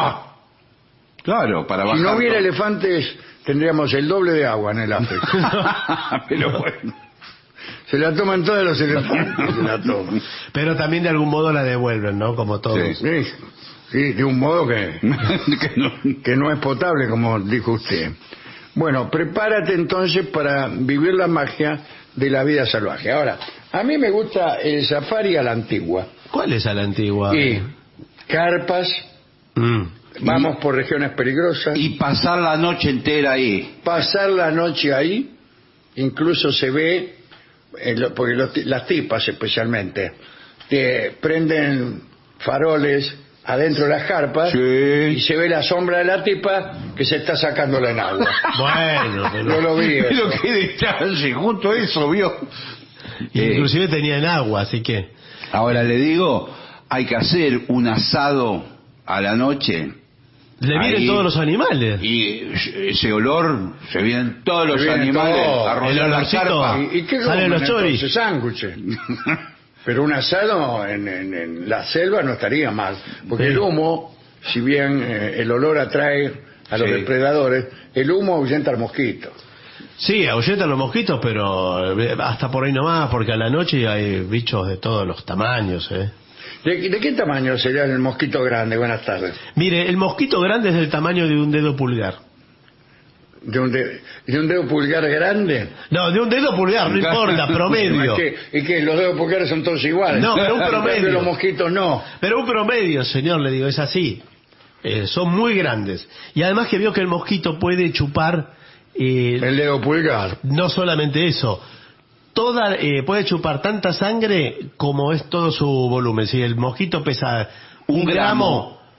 Claro, para Si bajar. no hubiera todo. elefantes, tendríamos el doble de agua en el África. Pero bueno. Se la toman todos los elefantes, se la toman. Pero también de algún modo la devuelven, ¿no? Como todos. Sí. Sí, de un modo que Que no- que no es potable, como dijo usted. Bueno, prepárate entonces para vivir la magia de la vida salvaje. Ahora, a mí me gusta el safari a la antigua. ¿Cuál es a la antigua? Y carpas, Mm. vamos por regiones peligrosas, Y pasar la noche entera ahí. pasar la noche ahí, incluso se ve, porque las tipas especialmente, que prenden faroles adentro de las carpas y Sí. se ve la sombra de la tipa que se está sacándola en agua. Bueno, Yo pero... lo vi. Pero eso. qué detalle, justo eso, vio. Inclusive tenían agua, así que... Ahora le digo, hay que hacer un asado a la noche. Le vienen Ahí. todos los animales. Y ese olor, se vienen todos los Se vienen animales todos. a rodear El la olorcito. carpa. ¿Y qué Salen comen los choris. entonces? Sándwiches. Pero un asado en la selva no estaría mal, porque Sí. el humo, si bien el olor atrae a los Sí. depredadores, el humo ahuyenta al mosquito. Sí, ahuyentan los mosquitos, pero hasta por ahí nomás, porque a la noche hay bichos de todos los tamaños, ¿eh? ¿De qué tamaño sería el mosquito grande? Buenas tardes. Mire, el mosquito grande es del tamaño de un dedo pulgar. ¿De un dedo pulgar grande? No, de un dedo pulgar, no importa, promedio. ¿Y qué? ¿Los dedos pulgares son todos iguales? No, pero un En cambio, promedio. los mosquitos no. Pero un promedio, señor, le digo, es así. Son muy grandes. Y además que veo que el mosquito puede chupar, El dedo pulgar. no solamente eso, puede chupar tanta sangre como es todo su volumen. Si el mosquito pesa 1 gramo,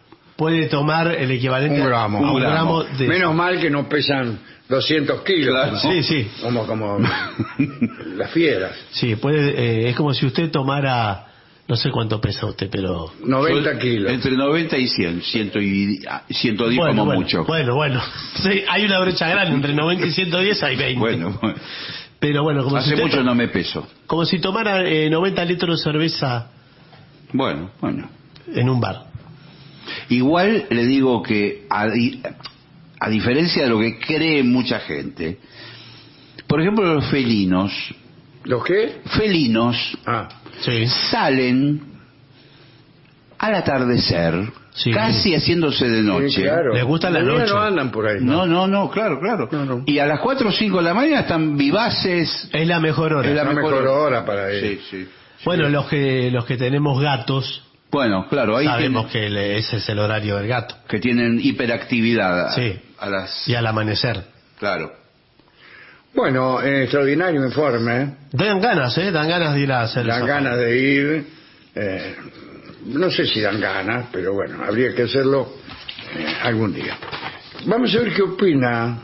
puede tomar el equivalente Un gramo. a un Un gramo. gramo de... Menos mal que no pesan 200 kilos. Claro. ¿no? Sí, sí. Como las fieras. Sí, puede, es como si usted tomara, no sé cuánto pesa usted, pero... 90 kilos. Entre 90 y 100, 110 como mucho. Bueno. Sí, hay una brecha grande, entre 90 y 110 hay 20. Bueno, Pero bueno, como hace si usted mucho no me peso. como si tomara 90 litros de cerveza Bueno. en un bar. Igual le digo que, a diferencia de lo que cree mucha gente, por ejemplo, los felinos, ¿Los qué? Ah. Sí. salen al atardecer, Sí. casi haciéndose de noche. Sí, claro. Les gusta la De día noche. no andan por ahí. No, claro. No. Y a las 4 o 5 de la mañana están vivaces. Es la mejor hora. Es La mejor hora para Sí, ir. sí. Bueno, los que tenemos gatos, Bueno, claro, ahí sabemos que ese es el horario del gato. que tienen hiperactividad Sí. a las... Y al amanecer. Claro. Bueno, extraordinario informe. Dan ganas de ir a hacer Dan eso. ganas de ir. No sé si dan ganas, pero bueno, habría que hacerlo algún día. Vamos a ver qué opina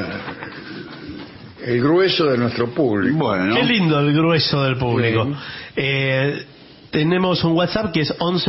el grueso de nuestro público. Bueno. Qué lindo el grueso del público. Sí. Tenemos un WhatsApp que es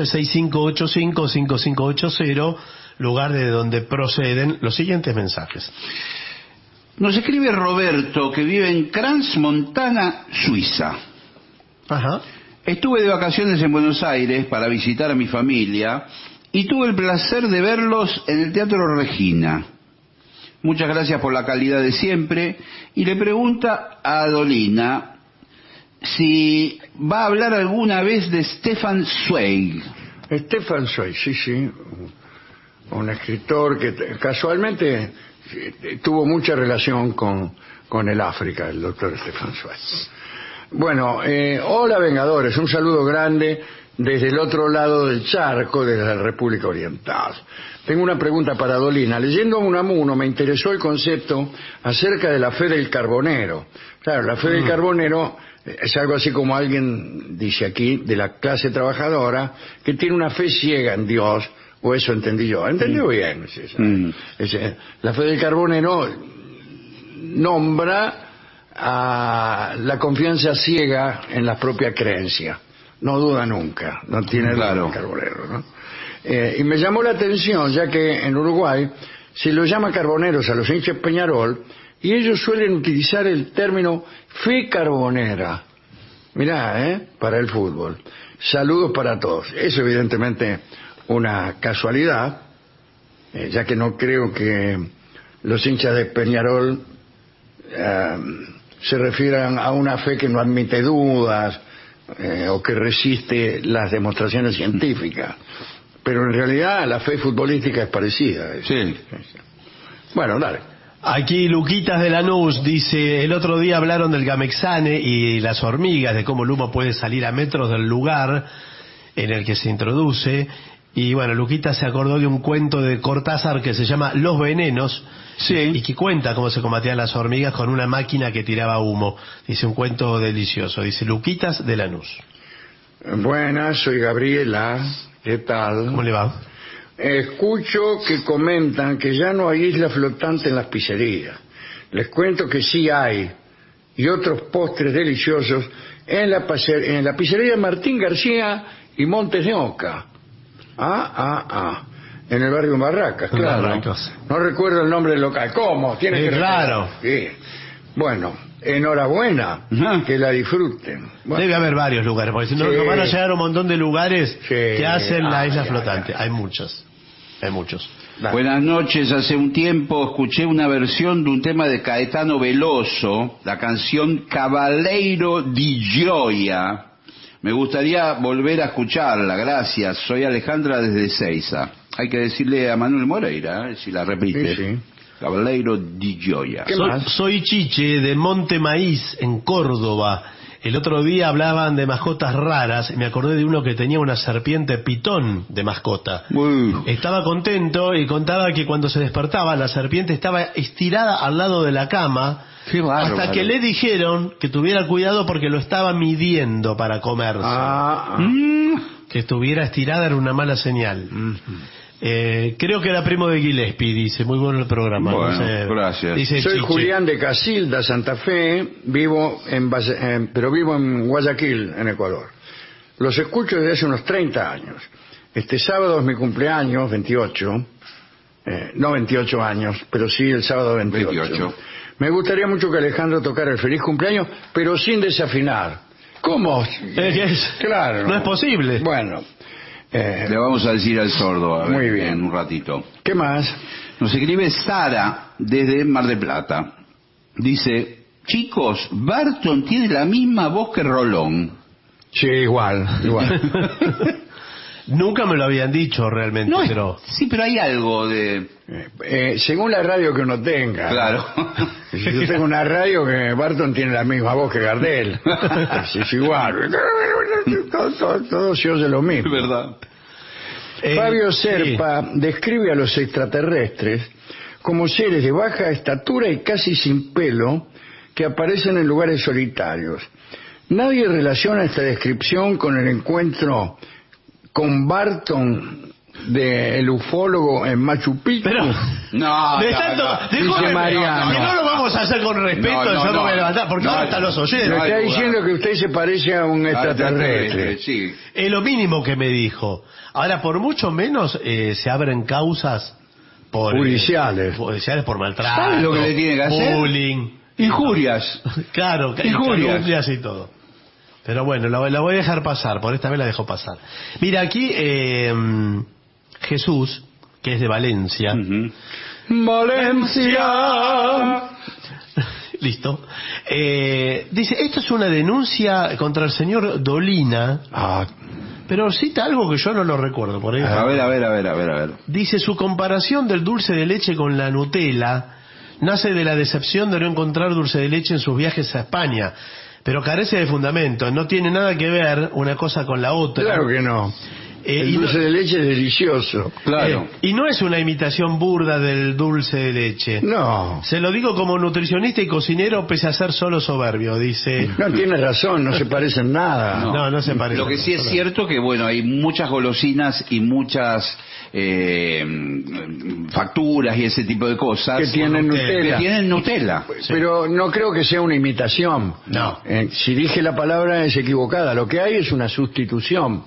1165855580, lugar de donde proceden los siguientes mensajes. Nos escribe Roberto, que vive en Crans Montana, Suiza. Ajá. Estuve de vacaciones en Buenos Aires para visitar a mi familia y tuve el placer de verlos en el Teatro Regina. Muchas gracias por la calidad de siempre. Y le pregunta a Adolina si va a hablar alguna vez de Stefan Zweig. Stefan Zweig, sí. Un escritor que casualmente tuvo mucha relación con el África, el doctor Stefan Zweig. Bueno, hola Vengadores, un saludo grande desde el otro lado del charco de la República Oriental. Tengo una pregunta para Dolina. Leyendo Unamuno me interesó el concepto acerca de la fe del carbonero. Claro, la fe del carbonero es algo así como alguien dice aquí, de la clase trabajadora, que tiene una fe ciega en Dios, o eso entendí yo. ¿Entendí bien? La fe del carbonero nombra a la confianza ciega en la propia creencia. No duda nunca, no tiene Claro. el carbonero, ¿no? Y me llamó la atención, ya que en Uruguay se los llama carboneros a los hinchas Peñarol, y ellos suelen utilizar el término fe carbonera. Mirá, para el fútbol. Saludos para todos. Es evidentemente una casualidad, ya que no creo que los hinchas de Peñarol se refieran a una fe que no admite dudas o que resiste las demostraciones científicas. Pero en realidad la fe futbolística es parecida. Sí. Bueno, dale. Aquí Luquitas de Lanús dice, el otro día hablaron del Gamexane y las hormigas, de cómo el humo puede salir a metros del lugar en el que se introduce. Y bueno, Luquitas se acordó de un cuento de Cortázar que se llama Los Venenos, y que cuenta cómo se combatían las hormigas con una máquina que tiraba humo. Dice, un cuento delicioso. Dice Luquitas de Lanús. Buenas, soy Gabriela. ¿Qué tal? ¿Cómo le va? Escucho que comentan que ya no hay isla flotante en las pizzerías. Les cuento que sí hay, y otros postres deliciosos en la pizzería Martín García y Montes de Oca. En el barrio Barracas, claro. Barracas. No recuerdo el nombre del local. ¿Cómo? Tiene que claro. Sí. Bueno, enhorabuena, que la disfruten. Bueno. Debe haber varios lugares, porque si no, Sí. nos van a llegar un montón de lugares Sí. que hacen la isla Ay, flotante. ay. Hay muchos. Dale. Buenas noches. Hace un tiempo escuché una versión de un tema de Caetano Veloso, la canción Cavaleiro di Gioia. Me gustaría volver a escucharla, gracias. Soy Alejandra desde Seiza. Hay que decirle a Manuel Moreira, si la repite. Sí. Cavaleiro di Gioia. ¿Qué más? Soy Chiche de Monte Maíz, en Córdoba. El otro día hablaban de mascotas raras y me acordé de uno que tenía una serpiente pitón de mascota. Estaba contento y contaba que cuando se despertaba la serpiente estaba estirada al lado de la cama, Qué bárbaro. hasta que le dijeron que tuviera cuidado porque lo estaba midiendo para comerse. Que estuviera estirada era una mala señal. Creo que era primo de Gillespie, dice. Muy bueno el programa. Bueno, no sé. gracias. Dice Soy Chiche. Julián de Casilda, Santa Fe, pero vivo en Guayaquil, en Ecuador. Los escucho desde hace unos 30 años. Este sábado es mi cumpleaños, 28. No 28 años, pero sí el sábado 28. Me gustaría mucho que Alejandro tocara el feliz cumpleaños, pero sin desafinar. ¿Cómo? Claro. No es posible. Bueno. Le vamos a decir al sordo, a ver, Muy bien. en un ratito. ¿Qué más? Nos escribe Sara desde Mar del Plata. Dice, chicos, Barton tiene la misma voz que Rolón. Sí, igual. Nunca me lo habían dicho realmente, No, pero... Sí, pero hay algo de... Según la radio que uno tenga. Claro. Si yo tengo una radio que Barton tiene la misma voz que Gardel. Es igual. Todo se oye lo mismo. Es verdad. Fabio Serpa describe a los extraterrestres como seres de baja estatura y casi sin pelo que aparecen en lugares solitarios. Nadie relaciona esta descripción con el encuentro con Barton del ufólogo en Machu Picchu. Pero... No, Dice Mariano. Que no lo vamos a hacer con respeto, yo no me voy a levantar, porque ahora están los oyentes. Me está diciendo que usted se parece a un extraterrestre. Sí. Es lo mínimo que me dijo. Ahora, por mucho menos, se abren causas por... Judiciales. Judiciales por maltrato. ¿Sabe lo que le tiene que hacer? Bullying. Injurias. Claro, calumnias y todo. Pero bueno, la voy a dejar pasar, por esta vez la dejo pasar. Mira, aquí Jesús, que es de Valencia. Valencia. Listo. Dice, esto es una denuncia contra el señor Dolina. Pero cita algo que yo no lo recuerdo. Por ahí. A ver. Dice, su comparación del dulce de leche con la Nutella nace de la decepción de no encontrar dulce de leche en sus viajes a España. Pero carece de fundamento, no tiene nada que ver una cosa con la otra. Claro que no. El dulce de leche es delicioso. Claro. Y no es una imitación burda del dulce de leche. No. Se lo digo como nutricionista y cocinero, pese a ser solo soberbio, dice. No, tiene razón, no se parecen nada. No se parece. Lo que sí es cierto que, bueno, hay muchas golosinas y muchas facturas y ese tipo de cosas que tienen Nutella. Que tienen Nutella. Pero no creo que sea una imitación. No. Si dije la palabra es equivocada. Lo que hay es una sustitución.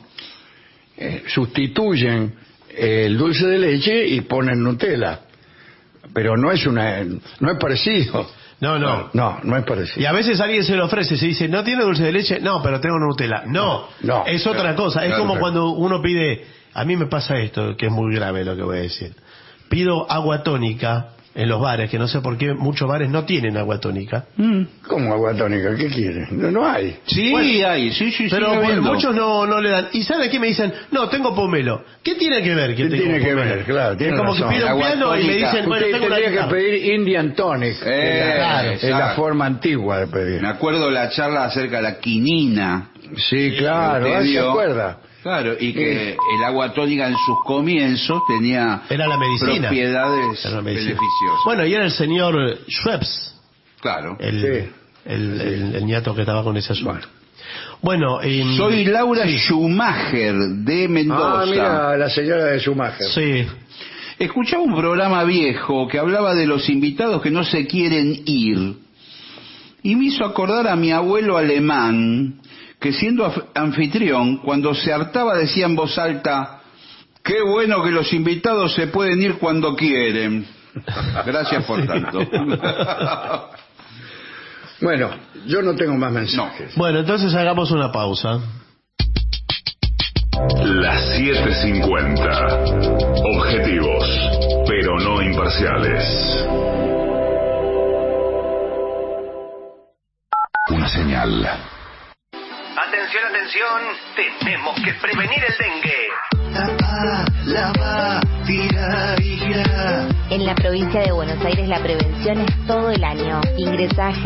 Sustituyen el dulce de leche y ponen Nutella. Pero no es parecido. No es parecido. Y a veces alguien se lo ofrece, se dice, ¿no tiene dulce de leche? No, pero tengo Nutella. No, es otra cosa. Es como cuando uno pide, a mí me pasa esto, que es muy grave lo que voy a decir. Pido agua tónica en los bares, que no sé por qué muchos bares no tienen agua tónica. ¿Cómo agua tónica? ¿Qué quiere? No hay. Sí, bueno, hay, sí. Pero muchos no le dan. ¿Y sabe qué me dicen? No, tengo pomelo. ¿Qué tiene que ver? ¿Qué tiene que ver? Claro, tiene es como razón. que pido un piano y me dicen, bueno, usted tengo una tendría que guitarra. pedir Indian Tonic. Es la forma antigua de pedir. Me acuerdo la charla acerca de la quinina. Sí, claro, ¿se acuerda? Claro, y que el agua tónica en sus comienzos tenía era la medicina. Propiedades beneficiosas. Bueno, y era el señor Schweppes. Claro. El niato que estaba con ese asunto. Bueno, soy Laura Schumacher de Mendoza. Mira, la señora de Schumacher. Sí. Escuchaba un programa viejo que hablaba de los invitados que no se quieren ir. Y me hizo acordar a mi abuelo alemán, que siendo anfitrión, cuando se hartaba decía en voz alta, qué bueno que los invitados se pueden ir cuando quieren. Gracias por tanto. Bueno, yo no tengo más mensajes. Bueno, entonces hagamos una pausa. Las 7:50. Objetivos, pero no imparciales. Una señal. Atención, atención, tenemos que prevenir el dengue. Tapa, lava, tira y gira. En la provincia de Buenos Aires la prevención es todo el año. Ingresa a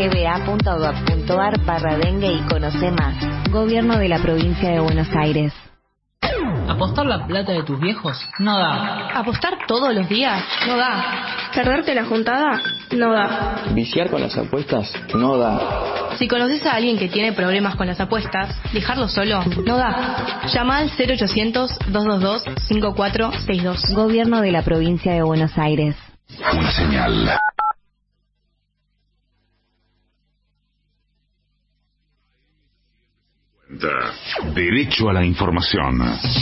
gba.gov.ar/dengue y conoce más. Gobierno de la provincia de Buenos Aires. ¿Apostar la plata de tus viejos? No da. ¿Apostar todos los días? No da. ¿Perderte la juntada? No da. ¿Viciar con las apuestas? No da. Si conoces a alguien que tiene problemas con las apuestas, dejarlo solo no da. Llama al 0800-222-5462. Gobierno de la Provincia de Buenos Aires. Una señal. Derecho a la información.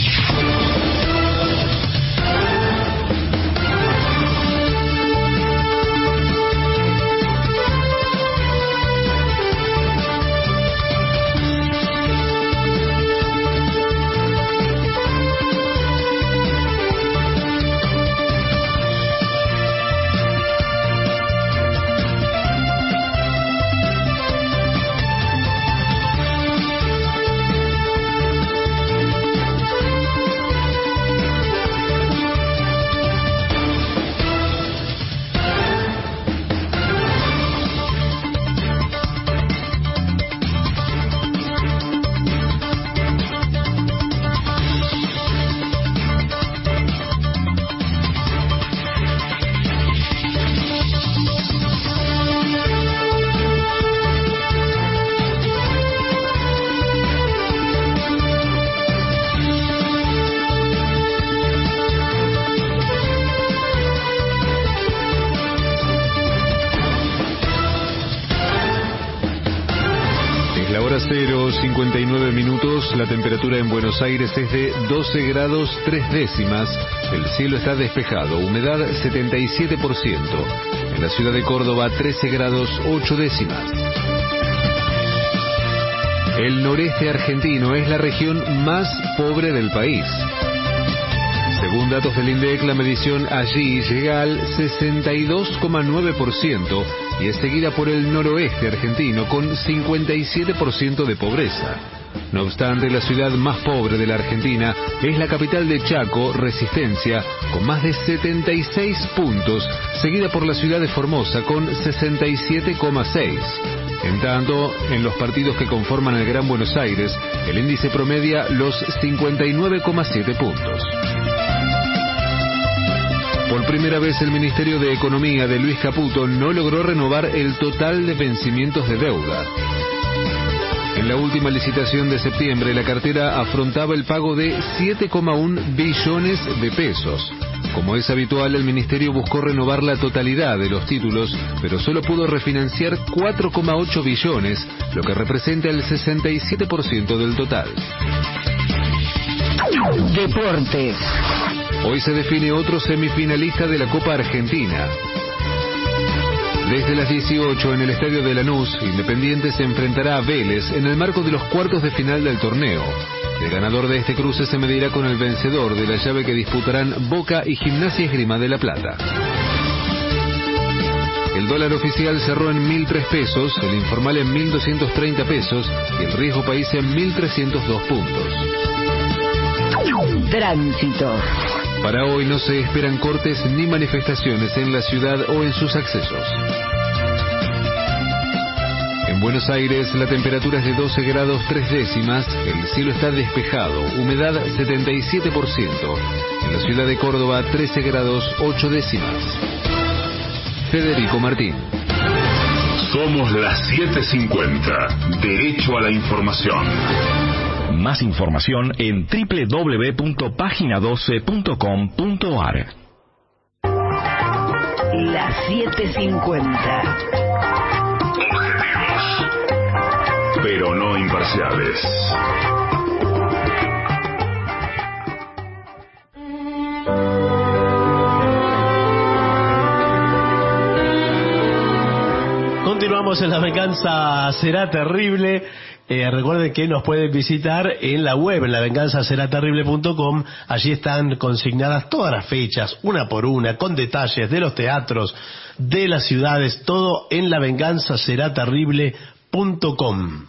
La hora 0:59, la temperatura en Buenos Aires es de 12 grados 3 décimas, el cielo está despejado, humedad 77%, en la ciudad de Córdoba 13 grados 8 décimas. El noreste argentino es la región más pobre del país. Según datos del INDEC, la medición allí llega al 62,9% y es seguida por el noroeste argentino con 57% de pobreza. No obstante, la ciudad más pobre de la Argentina es la capital de Chaco, Resistencia, con más de 76 puntos, seguida por la ciudad de Formosa con 67,6. En tanto, en los partidos que conforman el Gran Buenos Aires, el índice promedia los 59,7 puntos. Por primera vez el Ministerio de Economía de Luis Caputo no logró renovar el total de vencimientos de deuda. En la última licitación de septiembre, la cartera afrontaba el pago de 7,1 billones de pesos. Como es habitual, el Ministerio buscó renovar la totalidad de los títulos, pero solo pudo refinanciar 4,8 billones, lo que representa el 67% del total. Deportes. Hoy se define otro semifinalista de la Copa Argentina. Desde las 18 en el estadio de Lanús, Independiente se enfrentará a Vélez en el marco de los cuartos de final del torneo. El ganador de este cruce se medirá con el vencedor de la llave que disputarán Boca y Gimnasia Esgrima de La Plata. El dólar oficial cerró en 1.003 pesos, el informal en 1.230 pesos y el riesgo país en 1.302 puntos. Tránsito. Para hoy no se esperan cortes ni manifestaciones en la ciudad o en sus accesos. En Buenos Aires la temperatura es de 12 grados 3 décimas, el cielo está despejado, humedad 77%. En la ciudad de Córdoba 13 grados 8 décimas. Federico Martín. Somos las 7:50. Derecho a la información. Más información en www.pagina12.com.ar. Las 7:50. Objetivos, pero no imparciales. Continuamos en La Venganza Será Terrible. Recuerden que nos pueden visitar en la web, en lavenganzaseraterrible.com. Allí están consignadas todas las fechas, una por una, con detalles de los teatros, de las ciudades, todo en lavenganzaseraterrible.com.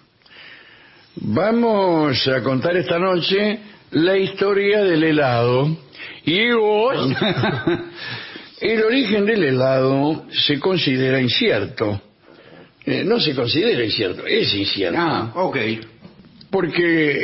Vamos a contar esta noche la historia del helado. Y hoy, el origen del helado se considera incierto. No se considera incierto, es incierto. Ah, ok. Porque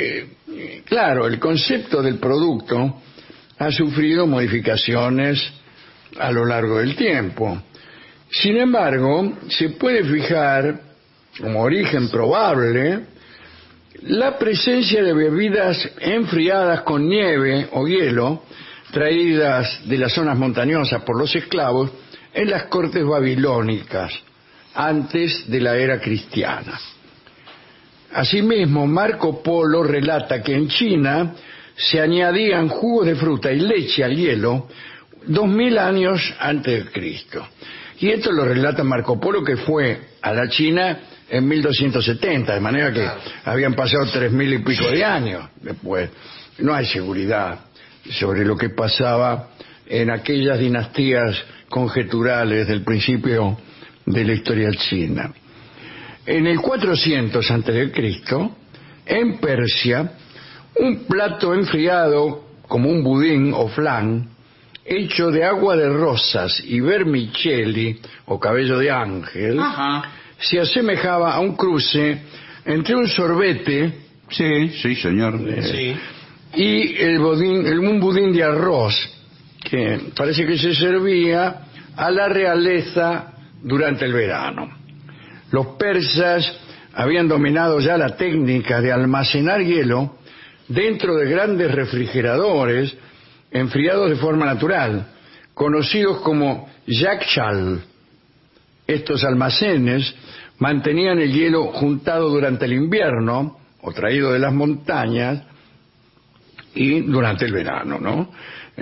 Claro, el concepto del producto ha sufrido modificaciones a lo largo del tiempo. Sin embargo, se puede fijar como origen probable la presencia de bebidas enfriadas con nieve o hielo traídas de las zonas montañosas por los esclavos en las cortes babilónicas antes de la era cristiana. Asimismo, Marco Polo relata que en China se añadían jugos de fruta y leche al hielo 2000 años antes de Cristo. Y esto lo relata Marco Polo, que fue a la China en 1270, de manera que habían pasado 3000 y pico de años después. No hay seguridad sobre lo que pasaba en aquellas dinastías conjeturales del principio de la historia china. En el 400 a.C., en Persia, un plato enfriado como un budín o flan, hecho de agua de rosas y vermicelli o cabello de ángel, se asemejaba a un cruce entre un sorbete sí, señor. Y un budín de arroz, que parece que se servía a la realeza durante el verano. Los persas habían dominado ya la técnica de almacenar hielo dentro de grandes refrigeradores enfriados de forma natural, conocidos como yakshal. Estos almacenes mantenían el hielo juntado durante el invierno o traído de las montañas y durante el verano, ¿no?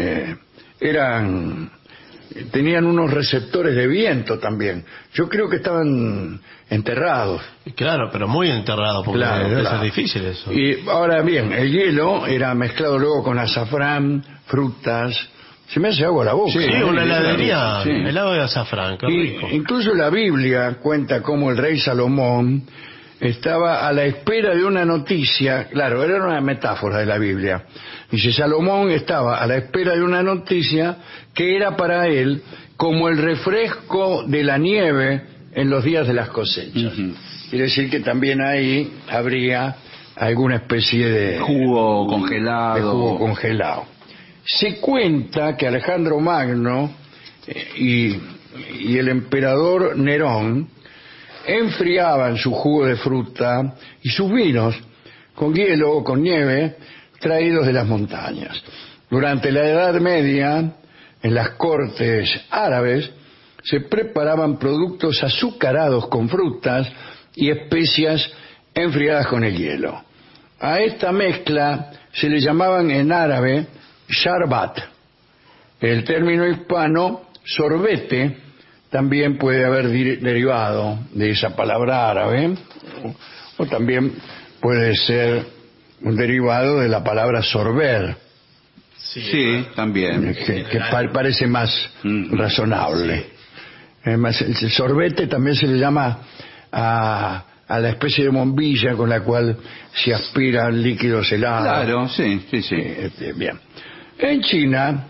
Tenían unos receptores de viento también. Yo creo que estaban enterrados. Claro, pero muy enterrados, porque debe ser difícil eso. Y ahora bien, el hielo era mezclado luego con azafrán, frutas. Se me hace agua la boca. Sí, una heladería, helado de azafrán, qué rico. Incluso la Biblia cuenta cómo el rey Salomón estaba a la espera de una noticia. Claro, era una metáfora de la Biblia. Dice, Salomón estaba a la espera de una noticia que era para él como el refresco de la nieve en los días de las cosechas. Quiere decir que también ahí habría alguna especie de jugo congelado. Se cuenta que Alejandro Magno y el emperador Nerón enfriaban su jugo de fruta y sus vinos con hielo o con nieve traídos de las montañas. Durante la Edad Media, en las cortes árabes, se preparaban productos azucarados con frutas y especias enfriadas con el hielo. A esta mezcla se le llamaban en árabe sharbat. El término hispano sorbete también puede haber derivado de esa palabra árabe, o también puede ser un derivado de la palabra sorber. Sí, también. Que parece más razonable. Además, el sorbete también se le llama a la especie de bombilla con la cual se aspiran líquidos helados. Claro, sí. Bien. En China,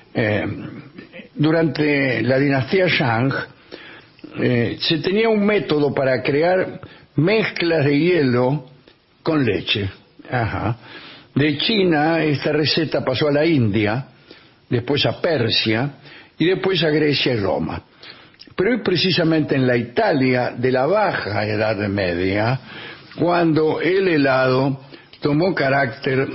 durante la dinastía Shang, se tenía un método para crear mezclas de hielo con leche. De China esta receta pasó a la India, después a Persia y después a Grecia y Roma. Pero es precisamente en la Italia de la Baja Edad Media cuando el helado tomó carácter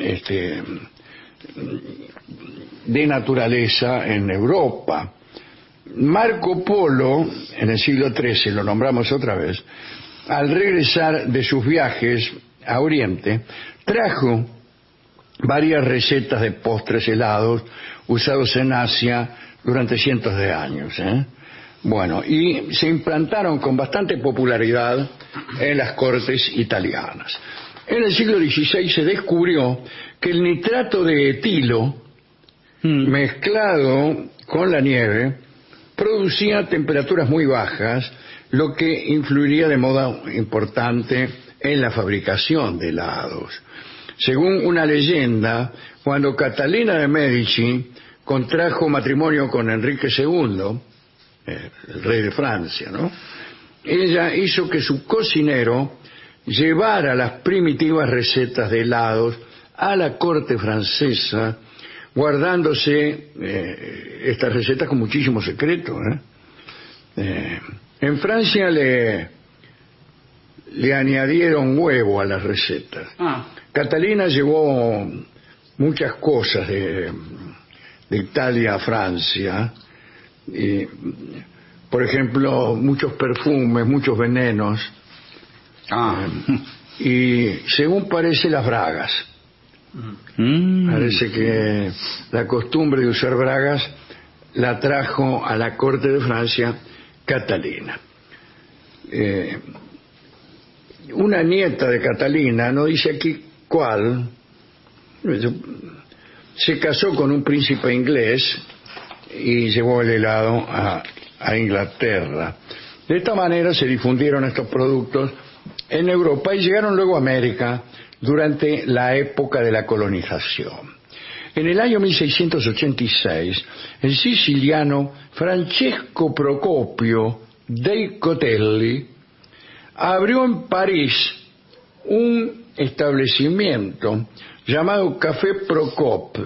de naturaleza en Europa. Marco Polo, en el siglo XIII, lo nombramos otra vez, al regresar de sus viajes a Oriente, trajo varias recetas de postres helados usados en Asia durante cientos de años. Bueno, y se implantaron con bastante popularidad en las cortes italianas. En el siglo XVI se descubrió que el nitrato de etilo mezclado con la nieve producía temperaturas muy bajas, lo que influiría de modo importante en la fabricación de helados. Según una leyenda, cuando Catalina de Medici contrajo matrimonio con Enrique II, el rey de Francia, ¿no? Ella hizo que su cocinero llevara las primitivas recetas de helados a la corte francesa, guardándose estas recetas con muchísimo secreto. En Francia le añadieron huevo a las recetas. Catalina llevó muchas cosas de Italia a Francia, por ejemplo, muchos perfumes, muchos venenos, y según parece, las bragas. Parece que la costumbre de usar bragas la trajo a la corte de Francia Catalina. Una nieta de Catalina, no dice aquí cuál, se casó con un príncipe inglés y llevó el helado a Inglaterra. De esta manera se difundieron estos productos en Europa y llegaron luego a América durante la época de la colonización. En el año 1686, el siciliano Francesco Procopio dei Cotelli abrió en París un establecimiento llamado Café Procope,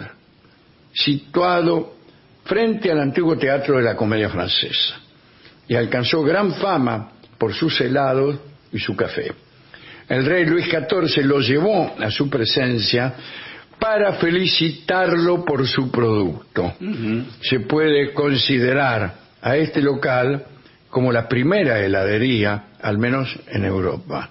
situado frente al antiguo Teatro de la Comedia Francesa, y alcanzó gran fama por sus helados y su café. El rey Luis XIV lo llevó a su presencia para felicitarlo por su producto. Se puede considerar a este local como la primera heladería, al menos en Europa.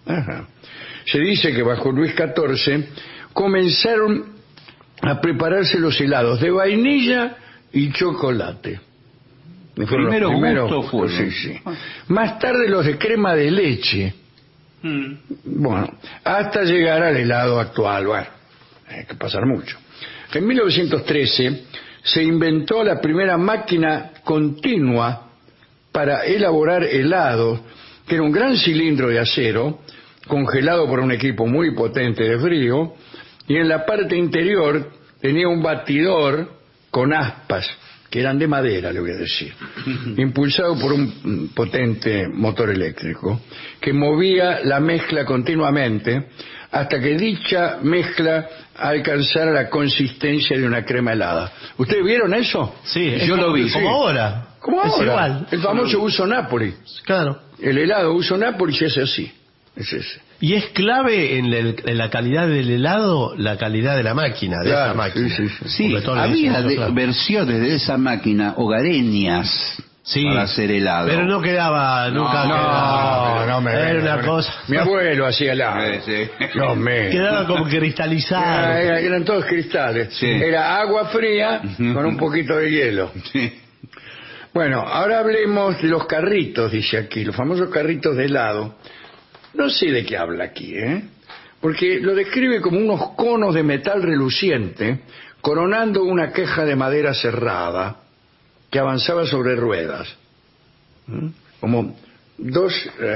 Se dice que bajo Luis XIV comenzaron a prepararse los helados de vainilla y chocolate. Primeros gustos fueron. Sí. Más tarde los de crema de leche. Bueno, hasta llegar al helado actual. Bueno, hay que pasar mucho. En 1913 se inventó la primera máquina continua para elaborar helados, que era un gran cilindro de acero congelado por un equipo muy potente de frío, y en la parte interior tenía un batidor con aspas, que eran de madera, le voy a decir, impulsado por un potente motor eléctrico, que movía la mezcla continuamente hasta que dicha mezcla alcanzara la consistencia de una crema helada. ¿Ustedes vieron eso? Sí, yo lo vi. Como ahora. Como es ahora. Igual. El famoso uso Napoli. Claro. El helado uso Napoli se hace así. Es ese. Y es clave en la calidad del helado, la calidad de la máquina, de esa máquina. Sí, había versiones de esa máquina hogareñas para hacer helado. Pero no quedaba, nunca quedaba. No, era una cosa. Mi abuelo hacía helado. Quedaba como cristalizado. Eran todos cristales. Era agua fría con un poquito de hielo. Bueno, ahora hablemos de los carritos, dice aquí, los famosos carritos de helado. No sé de qué habla aquí, porque lo describe como unos conos de metal reluciente coronando una caja de madera cerrada que avanzaba sobre ruedas. Como dos...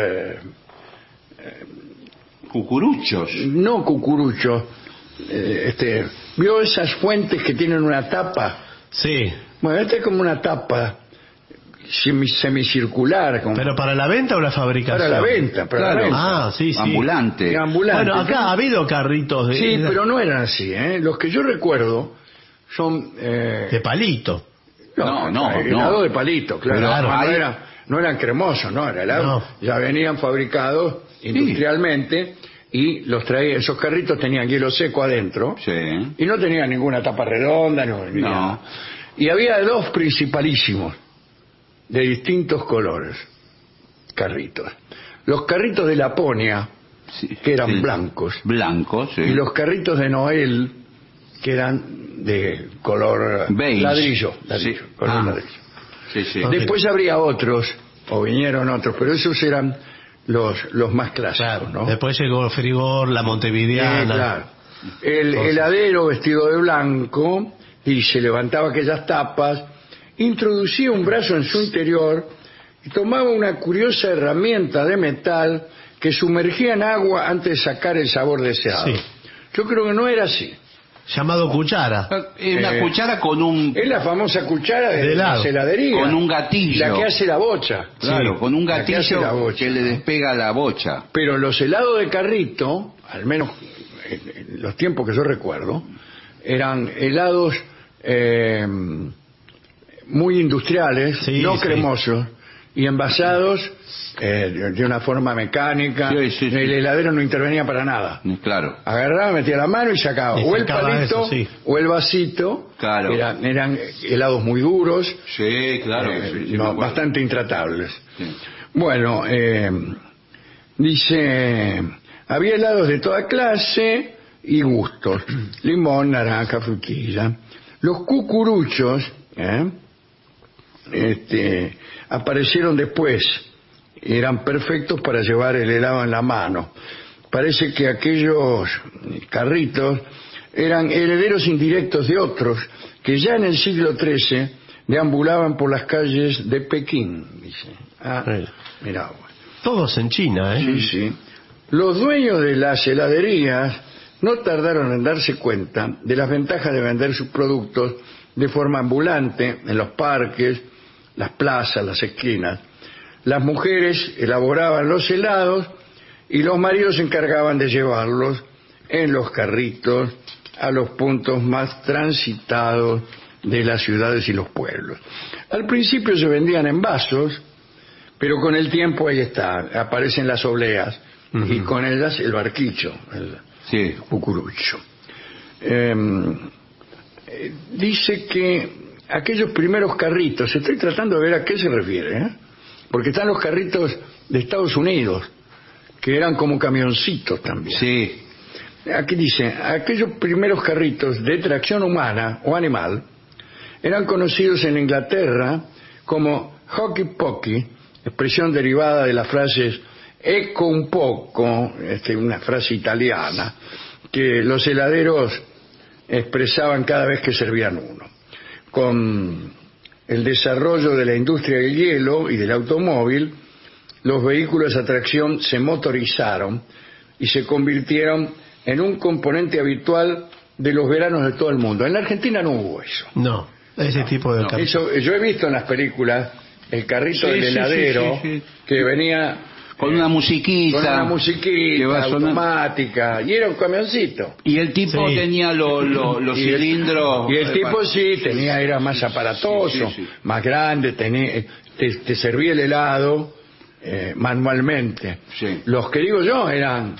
cucuruchos. No cucuruchos. ¿Vio esas fuentes que tienen una tapa? Sí. Bueno, esta es como una tapa semicircular. ¿Pero para la venta o la fabricación? Para la venta, para la venta. Ah, sí. Ambulante. Bueno, acá ha habido carritos de... Sí, pero no eran así, Los que yo recuerdo son... de palito. No, helado de palito, claro. No eran cremosos, no, era helado. Ya venían fabricados industrialmente y los traía, esos carritos tenían hielo seco adentro y no tenían ninguna tapa redonda, no. Y había dos principalísimos de distintos colores, carritos. Los carritos de Laponia, que eran blancos, y los carritos de Noel, que eran de color beige. ladrillo. Después habría otros, o vinieron otros, pero esos eran los más clásicos, ¿no? Después llegó Frigor, la Montevideana. Claro. El heladero vestido de blanco, y se levantaba aquellas tapas, introducía un brazo en su interior y tomaba una curiosa herramienta de metal que sumergía en agua antes de sacar el sabor deseado. Yo creo que no era así. Llamado cuchara. Una cuchara con un... Es la famosa cuchara de la heladería. Con un gatillo. La que hace la bocha. Claro, Sí, con un gatillo que le despega la bocha. Pero los helados de carrito, al menos en los tiempos que yo recuerdo, eran helados muy industriales, no cremosos, y envasados de una forma mecánica. El heladero no intervenía para nada. Claro. Agarraba, metía la mano y sacaba o el palito o el vasito. Claro. Eran helados muy duros. Sí, claro. Bastante intratables. Sí. Bueno, dice, había helados de toda clase y gustos. Limón, naranja, frutilla. Los cucuruchos aparecieron después. Eran perfectos para llevar el helado en la mano. Parece que aquellos carritos eran herederos indirectos de otros que ya en el siglo XIII deambulaban por las calles de Pekín, dice. Mirá. Todos en China, ¿eh? Sí, sí. Los dueños de las heladerías no tardaron en darse cuenta de las ventajas de vender sus productos de forma ambulante en los parques, las plazas, las esquinas. Las mujeres elaboraban los helados y los maridos se encargaban de llevarlos en los carritos a los puntos más transitados de las ciudades y los pueblos. Al principio se vendían en vasos, pero con el tiempo ahí está, aparecen las obleas y con ellas el barquicho, el cucurucho. Dice que aquellos primeros carritos, estoy tratando de ver a qué se refiere, porque están los carritos de Estados Unidos, que eran como camioncitos también. Sí. Aquí dice, aquellos primeros carritos de tracción humana o animal eran conocidos en Inglaterra como hockey pocky, expresión derivada de las frases ecco un poco, una frase italiana, que los heladeros expresaban cada vez que servían uno. Con el desarrollo de la industria del hielo y del automóvil, los vehículos a tracción se motorizaron y se convirtieron en un componente habitual de los veranos de todo el mundo. En la Argentina no hubo eso. No, ese tipo de carro. Yo he visto en las películas el carrito del heladero que venía con una musiquita, automática, y era un camioncito. Y el tipo tenía los cilindros. Y el tipo era más aparatoso, más grande, te servía el helado manualmente. Los que digo yo eran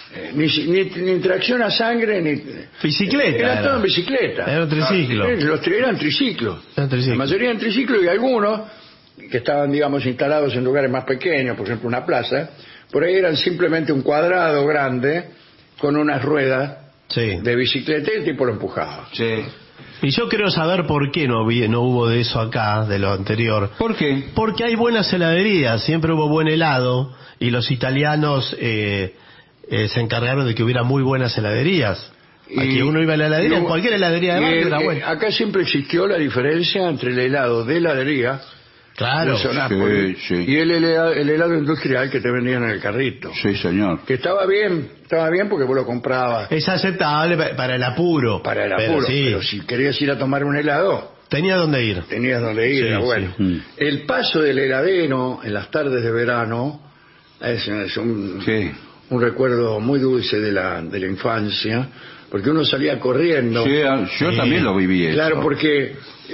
ni tracción a sangre ni bicicleta. Era todo en bicicleta. Era un triciclo. Eran triciclos. La mayoría eran triciclos y algunos que estaban, digamos, instalados en lugares más pequeños, por ejemplo una plaza, por ahí eran simplemente un cuadrado grande con unas ruedas de bicicleta y el tipo lo empujaba. Sí. Y yo quiero saber por qué no hubo de eso acá, de lo anterior. ¿Por qué? Porque hay buenas heladerías, siempre hubo buen helado, y los italianos se encargaron de que hubiera muy buenas heladerías. Aquí uno iba a la heladería, en cualquier heladería de barrio era buena. Acá siempre existió la diferencia entre el helado de heladería, claro, y el helado industrial que te vendían en el carrito. Sí, señor. Que estaba bien porque vos lo comprabas. Es aceptable para el apuro. Pero si querías ir a tomar un helado, tenías donde ir. Era bueno. El paso del heladero en las tardes de verano es un recuerdo muy dulce de la infancia, porque uno salía corriendo. Sí, yo también lo viví eso. Claro, porque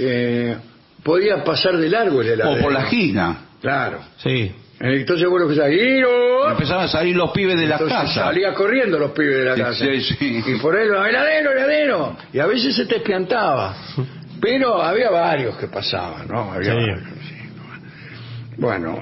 podía pasar de largo el heladero. O por la esquina. Claro. Sí. Entonces vos lo que empezaban a salir los pibes de la casa. Salía corriendo los pibes de la casa. Y por ahí, heladero. Y a veces se te espiantaba. Pero había varios que pasaban, ¿no? Bueno,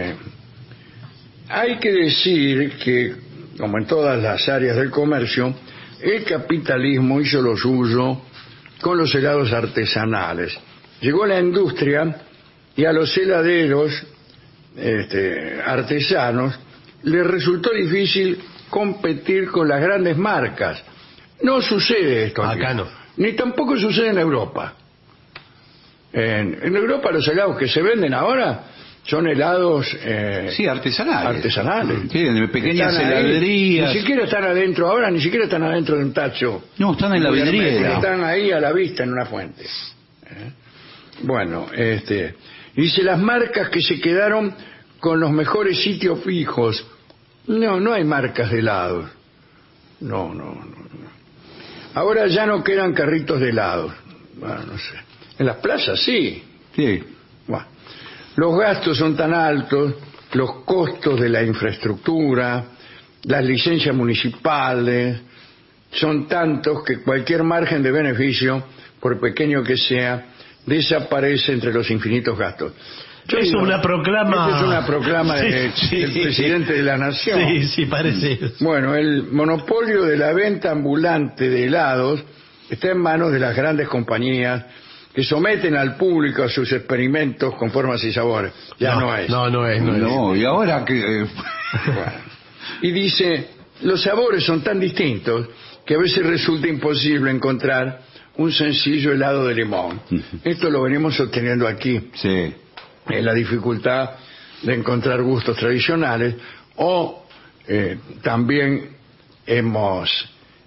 hay que decir que, como en todas las áreas del comercio, el capitalismo hizo lo suyo con los helados artesanales. Llegó la industria y a los heladeros artesanos les resultó difícil competir con las grandes marcas. No sucede esto aquí. Acá no. Ni tampoco sucede en Europa. En Europa los helados que se venden ahora Son helados sí, artesanales. Sí, de pequeñas heladerías. Ni siquiera están adentro, ahora ni siquiera están adentro de un tacho. No, están en la vidriera. Están ahí a la vista en una fuente. Bueno, dice las marcas que se quedaron con los mejores sitios fijos. No hay marcas de helados. No. Ahora ya no quedan carritos de helados. Bueno, no sé. En las plazas sí. Sí. Bueno. Los gastos son tan altos, los costos de la infraestructura, las licencias municipales, son tantos que cualquier margen de beneficio, por pequeño que sea, desaparece entre los infinitos gastos. Es una proclama del presidente de la nación. Sí, parece. Bueno, el monopolio de la venta ambulante de helados está en manos de las grandes compañías que someten al público a sus experimentos con formas y sabores. No es. No, y ahora que... Bueno. Y dice, los sabores son tan distintos que a veces resulta imposible encontrar un sencillo helado de limón. Esto lo venimos sosteniendo aquí. Sí. La dificultad de encontrar gustos tradicionales, o también hemos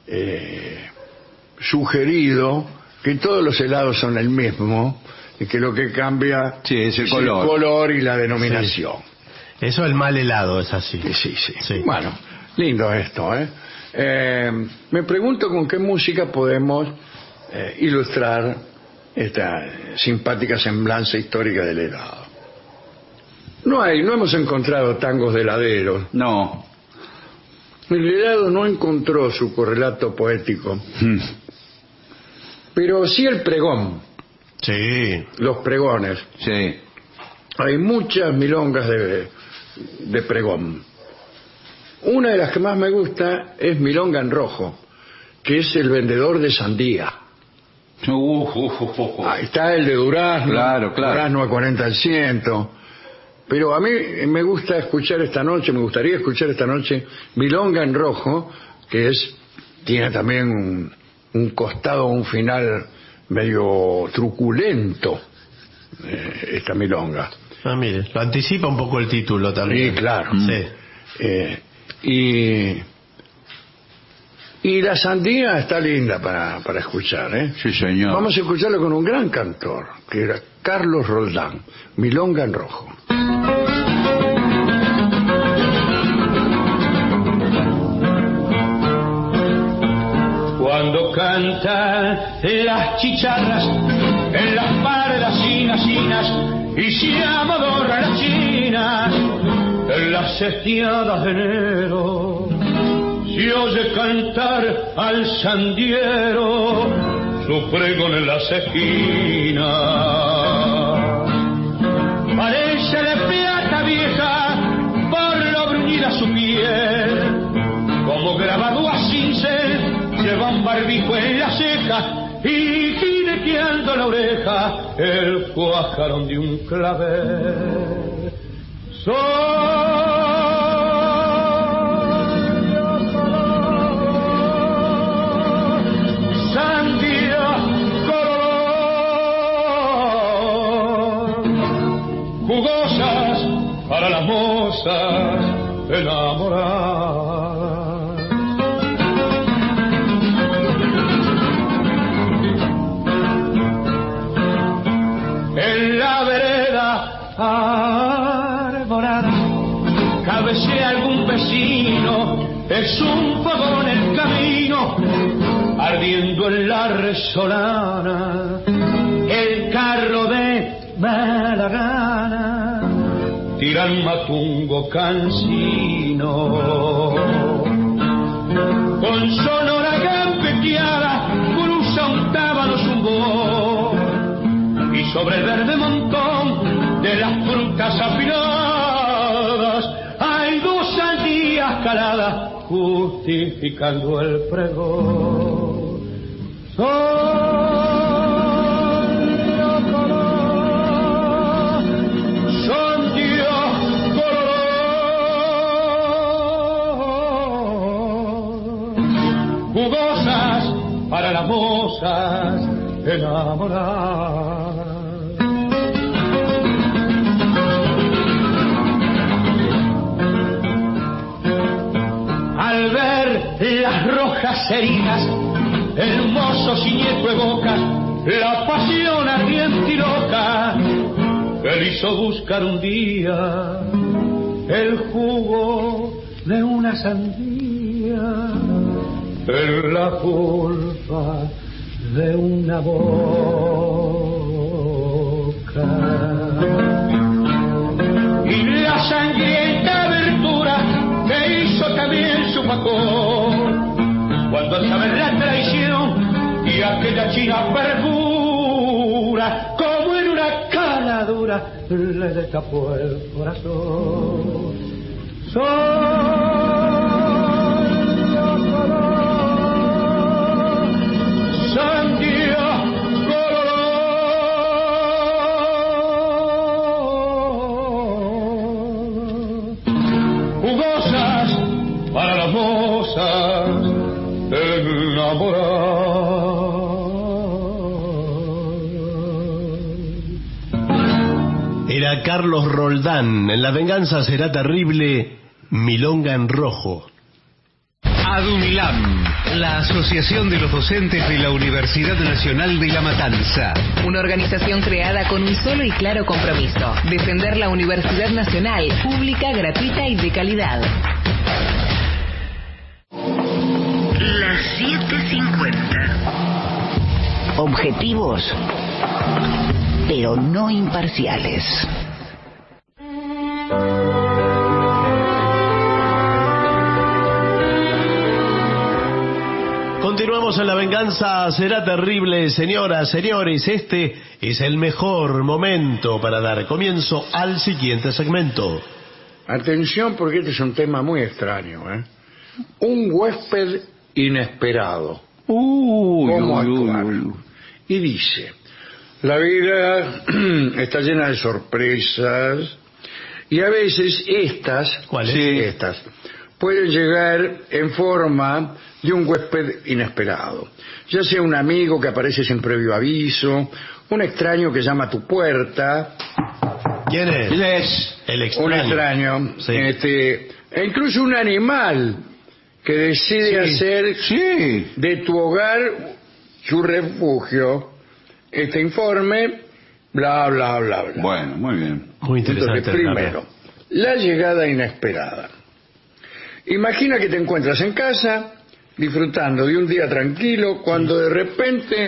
sugerido que todos los helados son el mismo y que lo que cambia es el color. El color y la denominación. Sí. Eso el mal helado es así. Sí. Bueno, lindo esto, me pregunto con qué música podemos ilustrar esta simpática semblanza histórica del helado. No hemos encontrado tangos de heladeros. No. El helado no encontró su correlato poético. Pero sí el pregón. Sí. Los pregones. Sí. Hay muchas milongas de pregón. Una de las que más me gusta es Milonga en Rojo, que es el vendedor de sandía. Ahí está el de Durazno. Claro. Durazno a 40 al 100. Pero a mí me gustaría escuchar esta noche Milonga en Rojo, que tiene también un costado, un final medio truculento, esta milonga. Mire, lo anticipa un poco el título también. Sí, claro. Sí. Y la sandía está linda para escuchar, Sí, señor. Vamos a escucharlo con un gran cantor, que era Carlos Roldán, Milonga en Rojo. Cuando cantan las chicharras en las pardas cinas y se amodorran las chinas en las estiadas de enero, se oye cantar al sandiero su pregón en las esquinas. Parece de plata vieja por lo bruñida su piel, como grabado a cincel. Lleva un barbijo en la ceja y jineteando la oreja el cuajarón de un clavel. Sandía color, jugosas para las mozas enamoradas. En la vereda arborada cabecea algún vecino, es un fogón el camino, ardiendo en la resolana, el carro de mala gana, tiran matungo cansino. Con sonora gambeteada cruza un tábano zumbó, y sobre el verde montón de las frutas afiladas hay dos sandías caladas justificando el pregón. Son Dios color, jugosas para las mozas enamoradas. heridas, el mozo siniestro evoca la pasión ardiente y loca que le hizo buscar un día el jugo de una sandía en la culpa de una boca. Y la sangrienta abertura que hizo también su facón, cuando al saber la traición y aquella china perdura, como en una caladura le destapó el corazón. Sandía jugosas para las mozas enamoradas. Era Carlos Roldán, en La venganza será terrible, Milonga en rojo. ADUNILAM, la Asociación de los Docentes de la Universidad Nacional de La Matanza. Una organización creada con un solo y claro compromiso: defender la Universidad Nacional, pública, gratuita y de calidad. Las 7:50. Objetivos, pero no imparciales. Continuamos en La venganza será terrible, señoras, señores. Este es el mejor momento para dar comienzo al siguiente segmento. Atención, porque este es un tema muy extraño, ¿eh? Un huésped inesperado. ¿Cómo actuar? Y dice: la vida está llena de sorpresas y a veces estas, ¿cuáles? Sí, estas pueden llegar en forma de un huésped inesperado, ya sea un amigo que aparece sin previo aviso, un extraño que llama a tu puerta. ¿Quién es? ¿Quién es? El extraño. Un extraño, sí. E incluso un animal que decide hacer de tu hogar su refugio. Este informe, bla, bla, bla, bla. Bueno, muy bien. Muy interesante. Entonces, primero, la llegada inesperada. Imagina que te encuentras en casa disfrutando de un día tranquilo cuando de repente...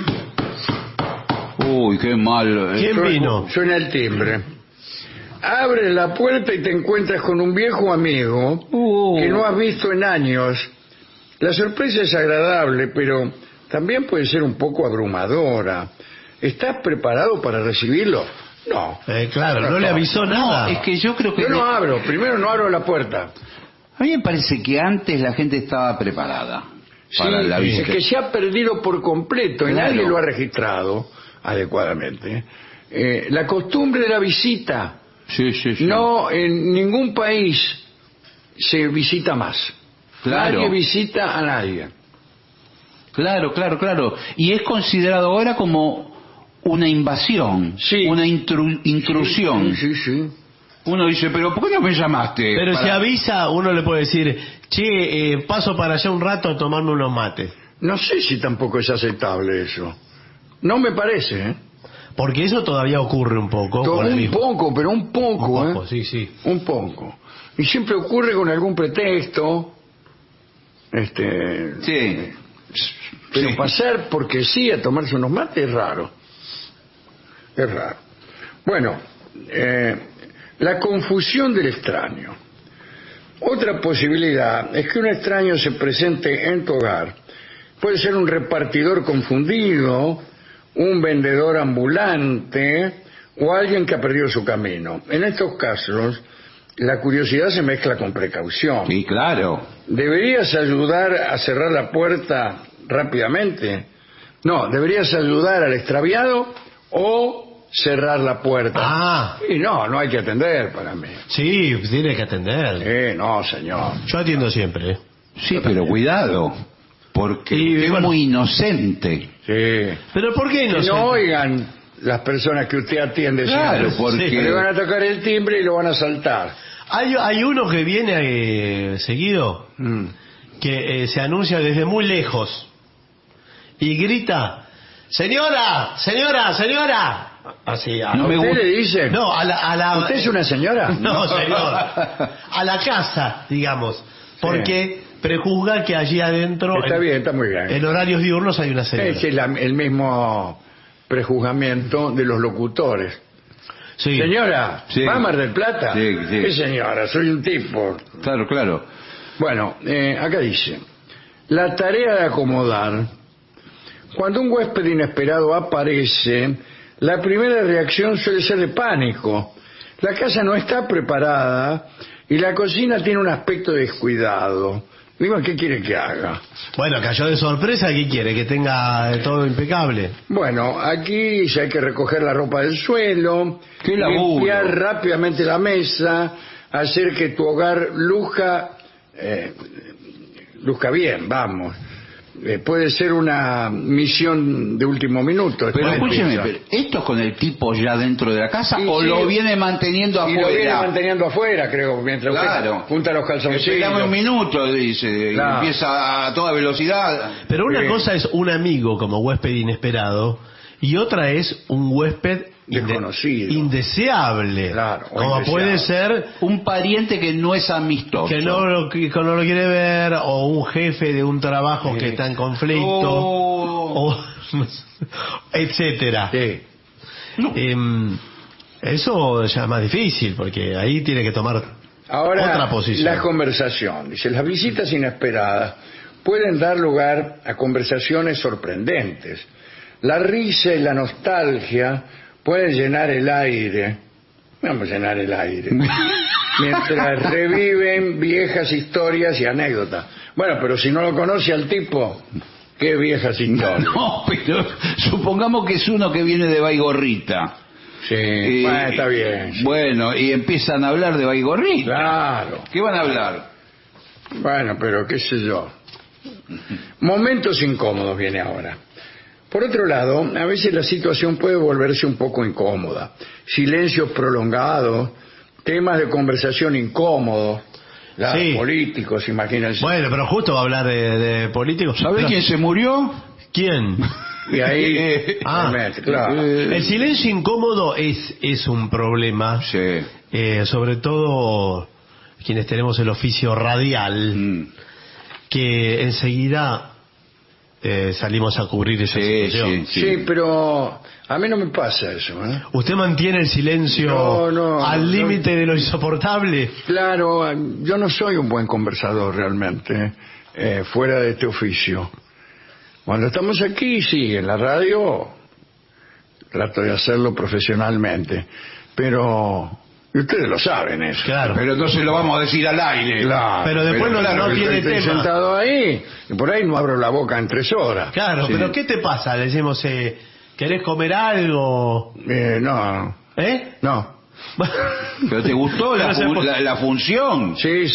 Uy, qué mal. ¿Quién vino? Suena el timbre. Abres la puerta y te encuentras con un viejo amigo que no has visto en años. La sorpresa es agradable, pero también puede ser un poco abrumadora. ¿Estás preparado para recibirlo? No. Claro, no le avisó nada. No, es que yo creo que... Yo no abro, primero no abro la puerta. A mí me parece que antes la gente estaba preparada para la visita. Es que se ha perdido por completo y nadie lo ha registrado adecuadamente. La costumbre de la visita. Sí. No, en ningún país se visita más. Claro. Nadie visita a nadie. Claro. Y es considerado ahora como una invasión, una intrusión. Sí. Uno dice, pero ¿por qué no me llamaste? Pero si avisa, uno le puede decir, che, paso para allá un rato a tomarme unos mates. No sé si tampoco es aceptable eso. No me parece, ¿eh? Porque eso todavía ocurre un poco. Un poco, Un poco, sí. Un poco. Y siempre ocurre con algún pretexto. Sí. Pero pasar porque sí a tomarse unos mates es raro. Es raro. Bueno, la confusión del extraño. Otra posibilidad es que un extraño se presente en tu hogar. Puede ser un repartidor confundido, un vendedor ambulante o alguien que ha perdido su camino. En estos casos, la curiosidad se mezcla con precaución. Sí, claro. ¿Deberías ayudar a cerrar la puerta rápidamente? No, ¿deberías ayudar al extraviado o cerrar la puerta? Y no hay que atender para mí. Sí, tiene que atender. No, señor. Yo atiendo siempre. Sí, pero cuidado, porque es muy inocente. Sí. ¿Pero por qué inocente? Que no oigan las personas que usted atiende. Claro, siempre. porque... Le van a tocar el timbre y lo van a saltar. Hay uno que viene seguido, que se anuncia desde muy lejos y grita: ¡Señora! ¡Señora! ¡Señora! Así, ¿No me gusta? ¿Usted le dice? No, a la... ¿Usted es una señora? No, señor. A la casa, digamos. Porque prejuzga que allí adentro... Está bien, está muy bien. En horarios diurnos hay una señora. Es el mismo prejuzgamiento de los locutores. Sí. Señora, Sí. ¿va a Mar del Plata? Sí. ¿Qué señora? Soy un tipo. Claro. Bueno, acá dice: la tarea de acomodar. Cuando un huésped inesperado aparece, la primera reacción suele ser de pánico. La casa no está preparada y la cocina tiene un aspecto descuidado. Digo, ¿qué quiere que haga? Bueno, cayó de sorpresa, ¿qué quiere? Que tenga todo impecable. Bueno, aquí ya hay que recoger la ropa del suelo, ¡Qué laburo! limpiar rápidamente la mesa, hacer que tu hogar luzca bien, vamos. Puede ser una misión de último minuto. Pero escúcheme, empieza. ¿esto es con el tipo ya dentro de la casa Sí, o sí. lo viene manteniendo Y afuera? lo viene manteniendo afuera, creo, mientras Claro. usted junta los calzoncillos. Esperame un minuto, dice, y Claro. empieza a toda velocidad. Pero una cosa es un amigo como huésped inesperado y otra es un huésped desconocido, indeseable. Claro, o como indeseable. puede ser un pariente que no es amistoso, que no lo quiere ver, o un jefe de un trabajo que está en conflicto, o etcétera. Eso ya es más difícil porque ahí tiene que tomar Ahora, otra posición. la conversación. Dice, las visitas inesperadas pueden dar lugar a conversaciones sorprendentes. La risa y la nostalgia pueden llenar el aire. Vamos a llenar el aire. Mientras reviven viejas historias y anécdotas. Bueno, pero si no lo conoce al tipo, ¿qué viejas historias? No, pero supongamos que es uno que viene de Baigorrita. Sí, bueno, está bien. Sí. Bueno, y empiezan a hablar de Baigorrita. Claro. ¿Qué van a hablar? Bueno, pero qué sé yo. Momentos incómodos viene ahora. Por otro lado, a veces la situación puede volverse un poco incómoda. Silencios prolongados, temas de conversación incómodos, Sí. políticos, imagínense. Bueno, pero justo va a hablar de políticos. ¿Sabés quién se murió? ¿Quién? Y ahí, realmente, claro. El silencio incómodo es un problema, sobre todo quienes tenemos el oficio radial, que enseguida salimos a cubrir esa situación. Sí, pero a mí no me pasa eso. ¿Usted mantiene el silencio al límite de lo insoportable? Claro, yo no soy un buen conversador realmente, fuera de este oficio. Cuando estamos aquí, sí, en la radio, trato de hacerlo profesionalmente, pero y ustedes lo saben eso. Claro. Pero entonces lo vamos a decir al aire. Claro. Pero después no tiene estoy tema. sentado ahí, y por ahí no abro la boca en 3 horas. Claro, Sí. pero ¿qué te pasa? Le decimos, ¿querés comer algo? No. ¿Eh? No. ¿Pero te gustó la función? Sí.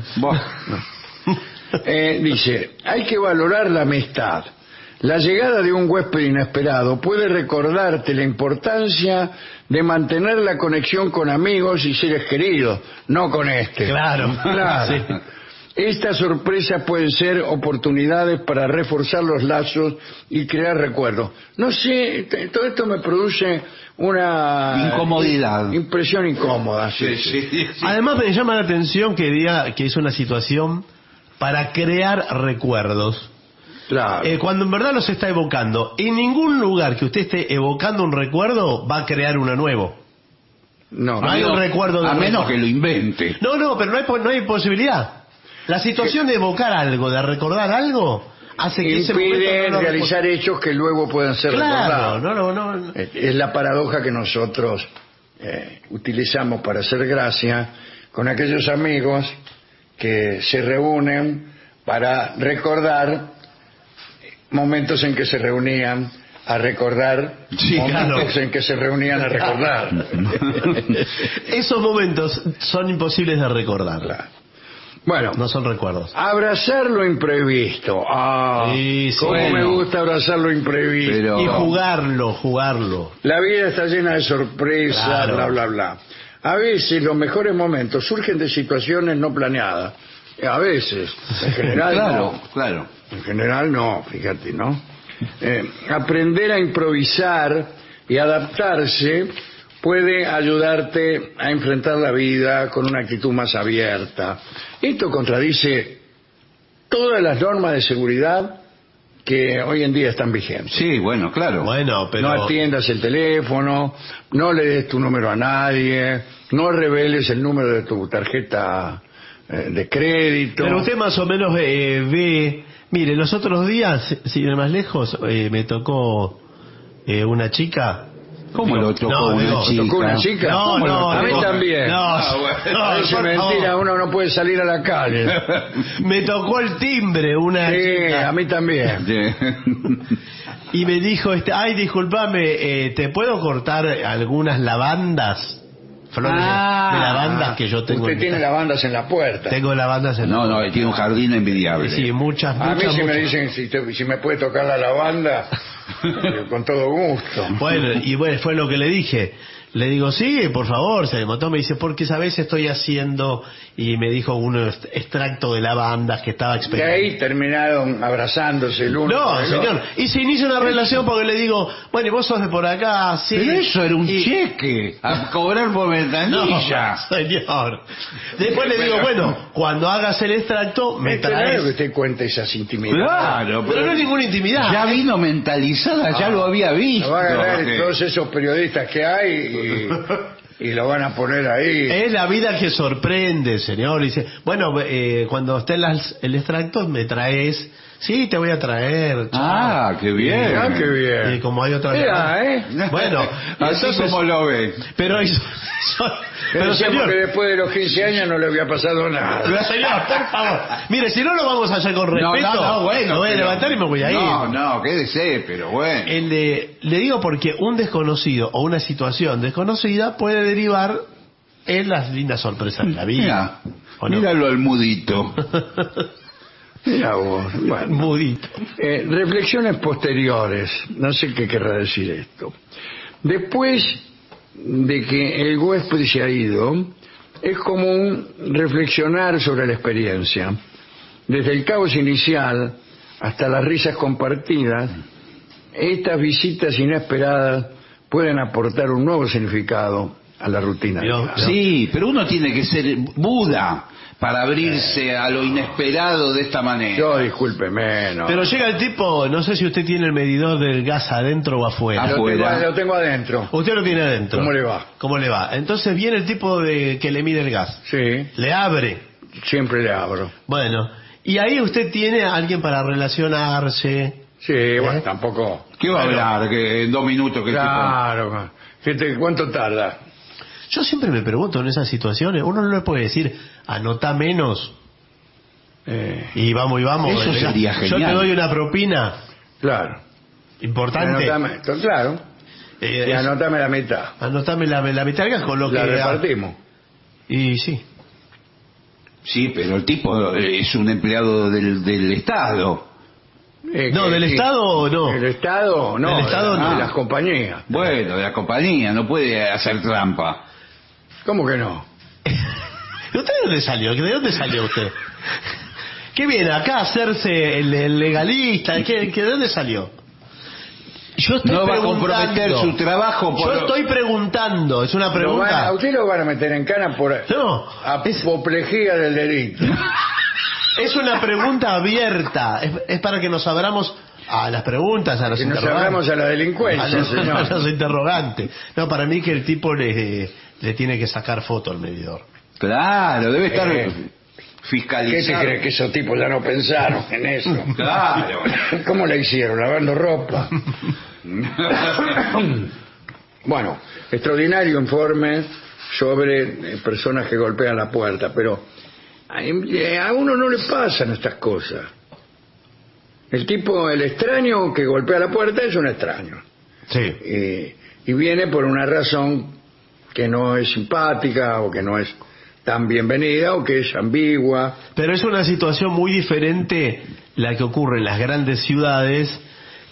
Dice, hay que valorar la amistad. La llegada de un huésped inesperado puede recordarte la importancia de mantener la conexión con amigos y seres queridos, no con este. Claro. Sí. Estas sorpresas pueden ser oportunidades para reforzar los lazos y crear recuerdos. No sé, todo esto me produce una incomodidad, impresión incómoda. Sí. Además me llama la atención que diga que es una situación para crear recuerdos. Claro. Cuando en verdad los está evocando. En ningún lugar que usted esté evocando un recuerdo va a crear uno nuevo. No hay un recuerdo de a menos recuerdo. que lo invente. No, pero no hay posibilidad. La situación de evocar algo, de recordar algo, hace que ese momento impiden no realizar hechos que luego puedan ser recordados. No. Es la paradoja que nosotros utilizamos para hacer gracia con aquellos amigos que se reúnen para recordar momentos en que se reunían a recordar momentos en que se reunían a recordar. Esos momentos son imposibles de recordar. Claro. Bueno, no son recuerdos. Abrazar lo imprevisto. Cómo me gusta abrazar lo imprevisto. Y jugarlo. La vida está llena de sorpresas, bla. A veces los mejores momentos surgen de situaciones no planeadas. A veces, en general Claro, no. claro. En general no, fíjate, ¿no? Aprender a improvisar y adaptarse puede ayudarte a enfrentar la vida con una actitud más abierta. Esto contradice todas las normas de seguridad que hoy en día están vigentes. Sí, bueno, claro. Bueno, pero... No atiendas el teléfono, no le des tu número a nadie, no reveles el número de tu tarjeta de crédito. Pero usted más o menos ve... Mire, los otros días, sin ir más lejos, me tocó una chica... ¿Cómo lo tocó una chica? ¿Tocó una chica? No, a mí también. Es mentira, uno no puede salir a la calle. Me tocó el timbre una chica. A mí también. Y me dijo, ay, discúlpame, ¿te puedo cortar algunas lavandas? Flores de lavandas que yo tengo. Usted tiene lavandas en la puerta. Tengo lavandas en la puerta. No, tiene un jardín envidiable. Sí, muchas. A mí si me dicen si me puede tocar la lavanda, con todo gusto. Bueno, fue lo que le dije. Le digo, sí, por favor, se desmontó. Me dice, porque sabes, estoy haciendo, y me dijo un extracto de lavandas que estaba Y experimentando. ahí terminaron abrazándose el uno. No, señor. Y se inicia una relación porque le digo, bueno, y vos sos de por acá, sí. Pero eso era un cheque a cobrar por ventanilla. No, señor. Después le digo, bueno, cuando hagas el extracto, me Claro traes. que usted cuente esas intimidades. Claro, Pero no es ninguna intimidad. Ya vino mentalizada, ya lo había visto. Lo va a agarrar todos esos periodistas que hay y lo van a poner ahí. Es la vida que sorprende, señor. Dice, bueno, cuando esté el extracto me traes. Sí, te voy a traer. Ah, qué bien. Qué bien. Y como hay otra. Bueno, así entonces, como lo ve. Pero Pero señor, que después de los 15 años no le había pasado nada. Pero señor, por favor. Mire, si no lo vamos a hacer con respeto. No, bueno. Me voy a levantar y me voy a ir. No, quédese, pero bueno. Le digo porque un desconocido o una situación desconocida puede derivar en las lindas sorpresas de la vida. Míralo al mudito. Mira vos, bueno. Mudito. Reflexiones posteriores. No sé qué querrá decir esto. Después de que el huésped se ha ido, es común reflexionar sobre la experiencia. Desde el caos inicial hasta las risas compartidas, estas visitas inesperadas pueden aportar un nuevo significado a la rutina. Sí, pero uno tiene que ser Buda para abrirse a lo inesperado de esta manera. Discúlpeme, no. Pero llega el tipo, no sé si usted tiene el medidor del gas adentro o afuera. Lo tengo adentro. Usted lo tiene adentro. ¿Cómo le va? ¿Cómo le va? Entonces viene el tipo que le mide el gas. Sí. Le abre. Siempre le abro. Bueno, y ahí usted tiene a alguien para relacionarse. Sí, bueno, tampoco. ¿Qué va a hablar? Que en 2 minutos que Claro. ¿Cuánto tarda? Yo siempre me pregunto en esas situaciones, uno no le puede decir, anota menos. Y vamos. Eso sería genial. Yo te doy una propina. Claro. Importante. Claro. Y anotame la mitad. Anotame la mitad del gas con lo la que... repartimos. Y sí. Sí, pero el tipo es un empleado del Estado. No, del Estado no. Del Estado no. Del Estado no. De las compañías. Bueno, de la compañía, no puede hacer trampa. ¿Cómo que no? ¿Usted de dónde salió? ¿De dónde salió usted? ¿Qué viene acá a hacerse el legalista? ¿De dónde salió? Yo estoy no va a comprometer su trabajo por... Yo estoy preguntando, es una pregunta. A usted lo van a meter en cana por apoplejía del delito. Es una pregunta abierta, es para que nos abramos a las preguntas, a los interrogantes. Nos abramos a la delincuencia, señor. A los interrogantes. No, para mí que el tipo le tiene que sacar foto al medidor. Claro, debe estar fiscalizado. ¿Qué te crees que esos tipos ya no pensaron en eso? Claro. ¿Cómo le hicieron? Lavando ropa. Bueno, extraordinario informe sobre personas que golpean la puerta, pero a uno no le pasan estas cosas. El extraño que golpea la puerta es un extraño. Sí. Y viene por una razón que no es simpática o que no es tan bienvenida o que es ambigua. Pero es una situación muy diferente la que ocurre en las grandes ciudades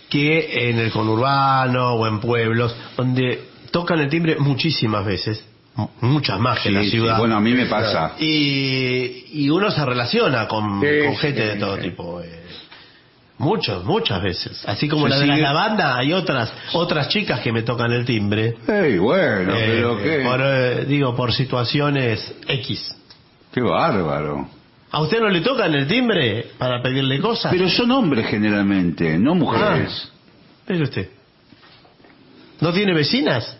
que en el conurbano o en pueblos, donde tocan el timbre muchísimas veces muchas más que la ciudad. Sí, bueno, a mí me pasa. Y uno se relaciona con gente de todo tipo. Muchas veces. Así como la de la banda, hay otras chicas que me tocan el timbre. Bueno, pero ¿qué? Por situaciones X. Qué bárbaro. ¿A usted no le tocan el timbre para pedirle cosas? Pero son hombres generalmente, no mujeres. Mire usted. ¿No tiene vecinas?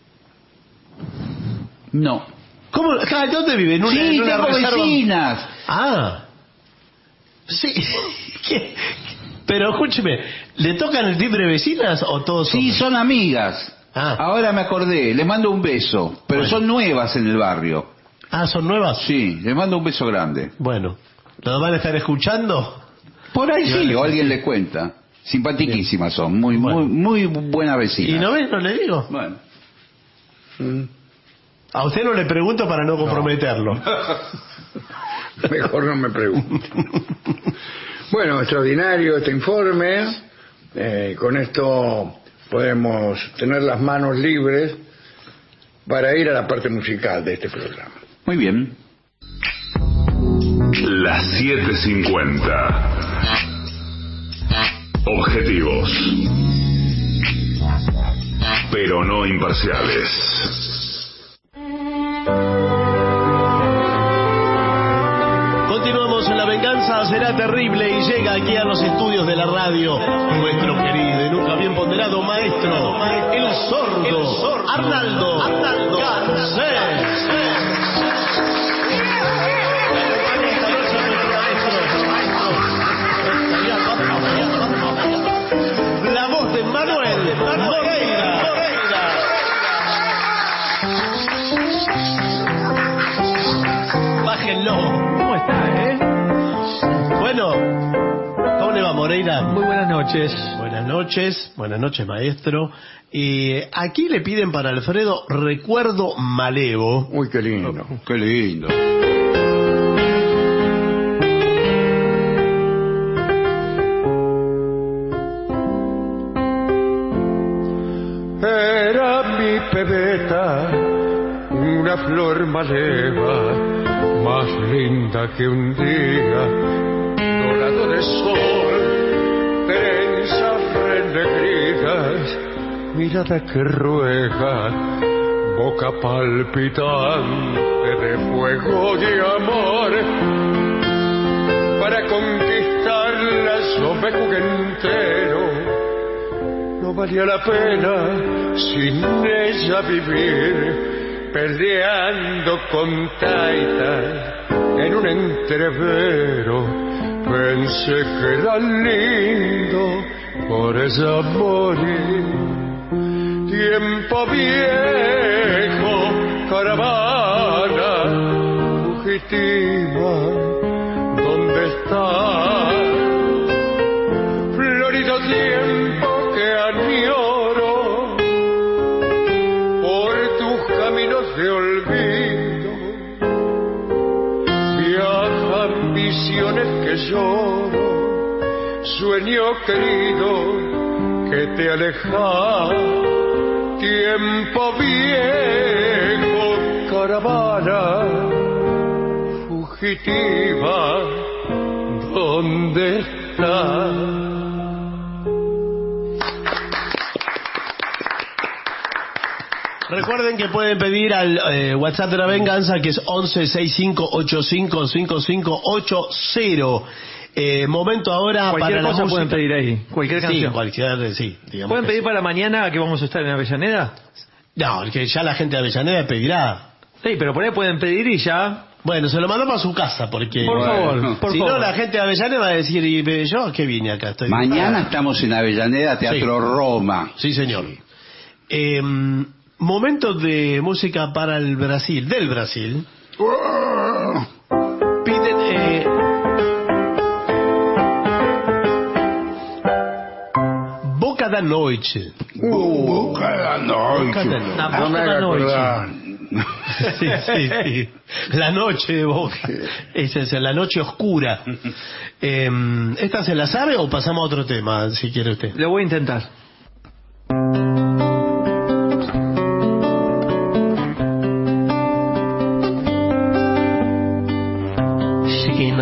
No. ¿Cómo? ¿Dónde vive? ¿En una tengo reserva? vecinas. Sí. ¿Qué? Pero escúcheme, ¿le tocan el timbre vecinas o todos son? Sí, son amigas. Ahora me acordé, les mando un beso, pero son nuevas en el barrio. ¿Son nuevas? Sí, les mando un beso grande. Bueno, ¿lo van a estar escuchando? Por ahí sí, o alguien le cuenta. Simpaticísimas son, muy buena vecina. ¿Y no le digo? Bueno. A usted no le pregunto para no comprometerlo. Mejor no me pregunte. Bueno, extraordinario este informe. Con esto podemos tener las manos libres para ir a la parte musical de este programa. Muy bien. Las 7:50. Objetivos, pero no imparciales. Continuamos en La Venganza Será Terrible y llega aquí a los estudios de la radio nuestro querido y nunca bien ponderado maestro, el sordo Arnaldo Garcés. La voz de Manuel Moreira. Bájenlo. ¿Cómo está, Bueno, ¿cómo le va, Moreira? Muy buenas noches. Buenas noches, maestro. Aquí le piden para Alfredo Recuerdo Malevo. Uy, qué lindo. Qué lindo. Era mi pebeta, una flor maleva, más linda que un día, dorado de sol, trenzas renegridas, mirada que ruega, boca palpitante de fuego de amor. Para conquistarla yo me jugué entero. No valía la pena sin ella vivir, peleando con taitas en un entrevero. Pensé que era lindo por ella morir. Tiempo viejo, caravana fugitiva, ¿dónde estás? Florido tiempo que añoro por tus caminos de olvido, viajan visiones que lloro, sueño querido que te alejas. Tiempo viejo, caravana fugitiva, ¿dónde estás? Recuerden que pueden pedir al WhatsApp de La Venganza, que es 1165855580. Momento ahora cualquier para cosa la música. pueden pedir ahí, cualquier canción. ¿Pueden pedir para mañana que vamos a estar en Avellaneda? No, que ya la gente de Avellaneda pedirá. Sí, pero por ahí pueden pedir y ya. Bueno, se lo mandamos a su casa porque... Por favor, si no, la gente de Avellaneda va a decir, ¿y yo qué vine acá? Mañana estamos en Avellaneda, Teatro Roma. Sí, señor. Momento de música para el Brasil, del Brasil. Piden... Boca da Noite. Boca da Noite. No me acordar. Sí. La noche de Boca. Esa es la noche oscura. ¿Esta se la sabe o pasamos a otro tema, si quiere usted? Lo voy a intentar.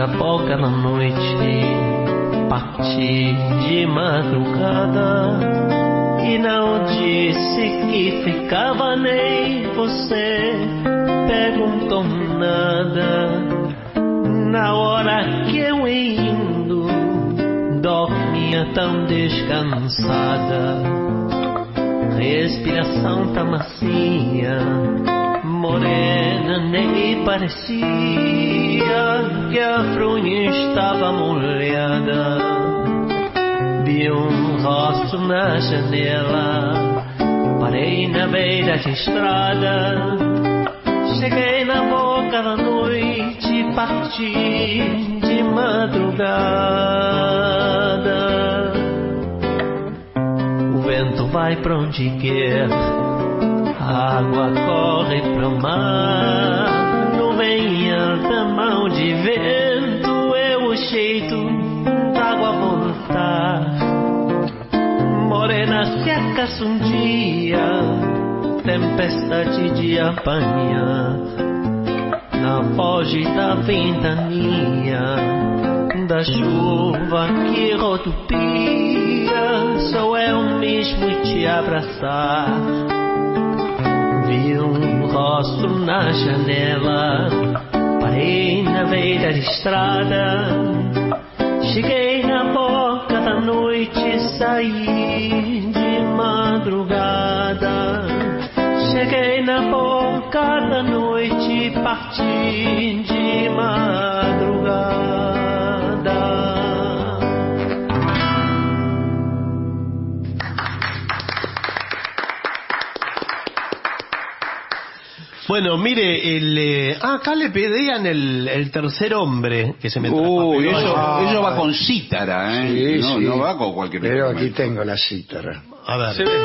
na boca da noite, parti de madrugada e não disse que ficava, nem você perguntou nada. Na hora que eu indo, dormia tão descansada, respiração tão macia, morena, nem parecia que a fronha estava molhada. Vi rosto na janela, parei na beira de estrada, cheguei na boca da noite, parti de madrugada. O vento vai pra onde quer, a água corre pro mar, nuvem alta, mão de vento, é o jeito d'água voltar. Morena se acaso um dia, tempestade de apanhar, na foge da ventania, da chuva que rodopia, sou eu mesmo te abraçar. Vi rosto na janela, parei na beira de estrada, cheguei na boca da noite, saí de madrugada. Cheguei na boca da noite, parti de madrugada. Bueno, mire, acá le pedían el tercer hombre que se me traspapeló. Eso va con cítara, ¿eh? Sí, no va con cualquier Pero instrumento. aquí tengo la cítara. A ver. Se ve.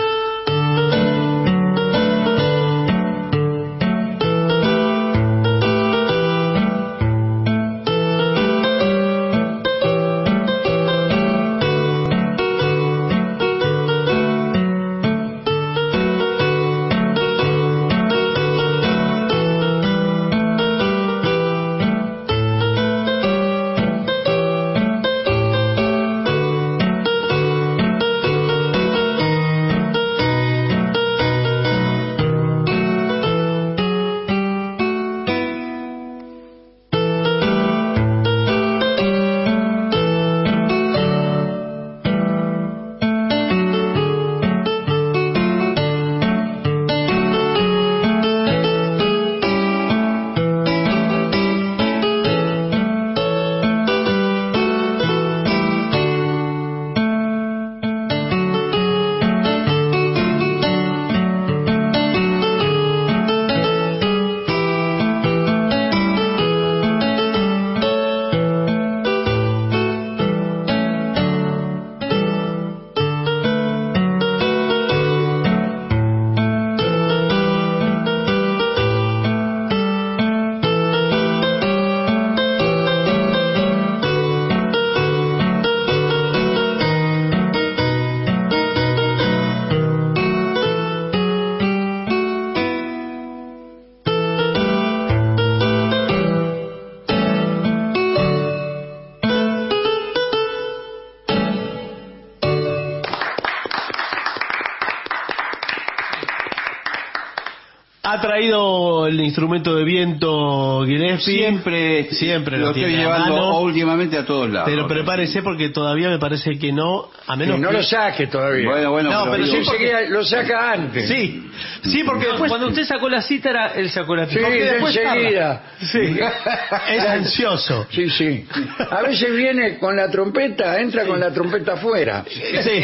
¿Ha traído el instrumento de viento Gillespie? Siempre lo estoy tiene a llevando mano. últimamente a todos lados. Pero prepárese porque todavía me parece que no, a menos Que no que... lo saque todavía. Bueno, No, pero sí enseguida lo saca antes. Sí, sí, porque No, después... cuando usted sacó la cítara, él sacó la Sí, cítara. porque después enseguida. Sí, es ansioso. Sí, sí. A veces viene con la trompeta, entra con la trompeta afuera. Sí,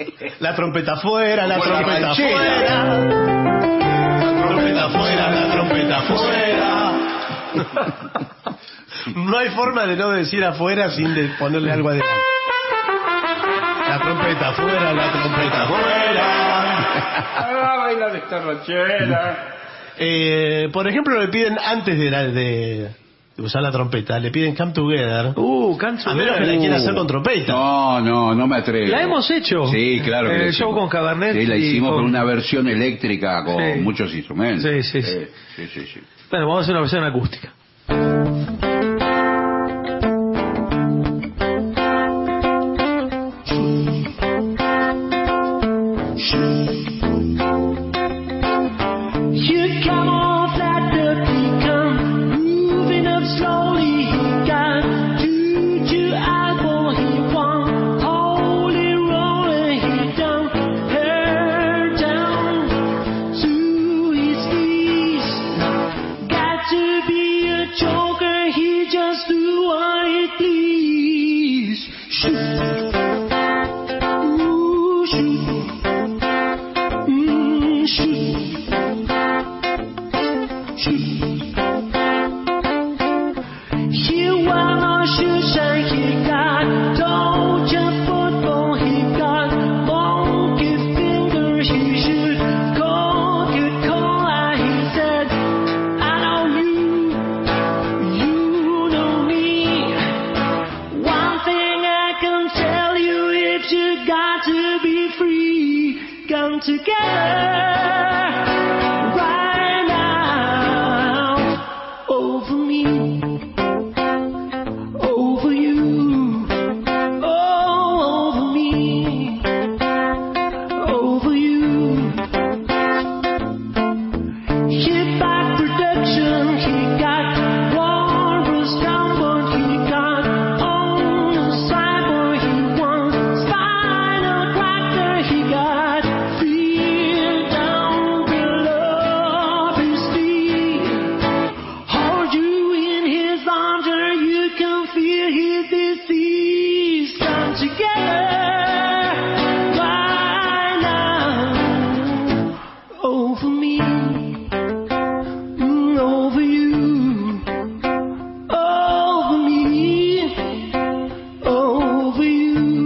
la trompeta afuera, la Como la trompeta ranchera. afuera. La trompeta afuera, la trompeta afuera. No hay forma de no decir afuera sin de ponerle algo adelante. La trompeta afuera, la trompeta afuera. Bailar esta ranchera. Por ejemplo, le piden antes de usar la trompeta, le piden Come Together. Come A menos que la quiera hacer con trompeta. No me atrevo. ¿La hemos hecho? Sí, claro que En la el show hicimos. con Cabernet. Sí, la y hicimos con una versión eléctrica con Sí. muchos instrumentos. Sí. Sí. Bueno, vamos a hacer una versión acústica. joker, he just do what he please. Shoot. Ooh, shoot. Shoot. Shoot. He wanna shoot and he got Georgia football, he got monkey finger, he shoot Coca-Cola, he said, I know you, you know me. One thing I can tell you, if you got to be free, come together right now over me. Over you, oh, over me, over you. Hit back production, he got Walrus Gumboot, he got on the cyber, he won Spinal Cracker, he got fear down below his feet. Hold you in his arms, or you can feel his disease. Come together right now over me, over you, over me, over you.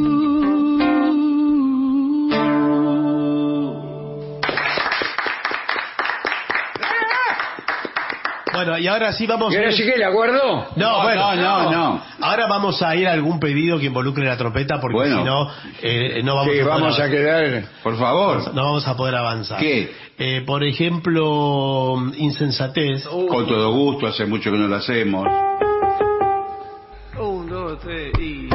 Bueno, y ahora sí vamos ¿Quiere decir que le acuerdo? No, bueno, no. Ahora vamos a ir a algún pedido que involucre la trompeta, porque Bueno. si no, no vamos Sí, a poder vamos a avanzar. quedar... Por favor. No vamos a poder avanzar. ¿Qué? Por ejemplo, insensatez. Con todo gusto, hace mucho que no lo hacemos. 1, 2, 3 y...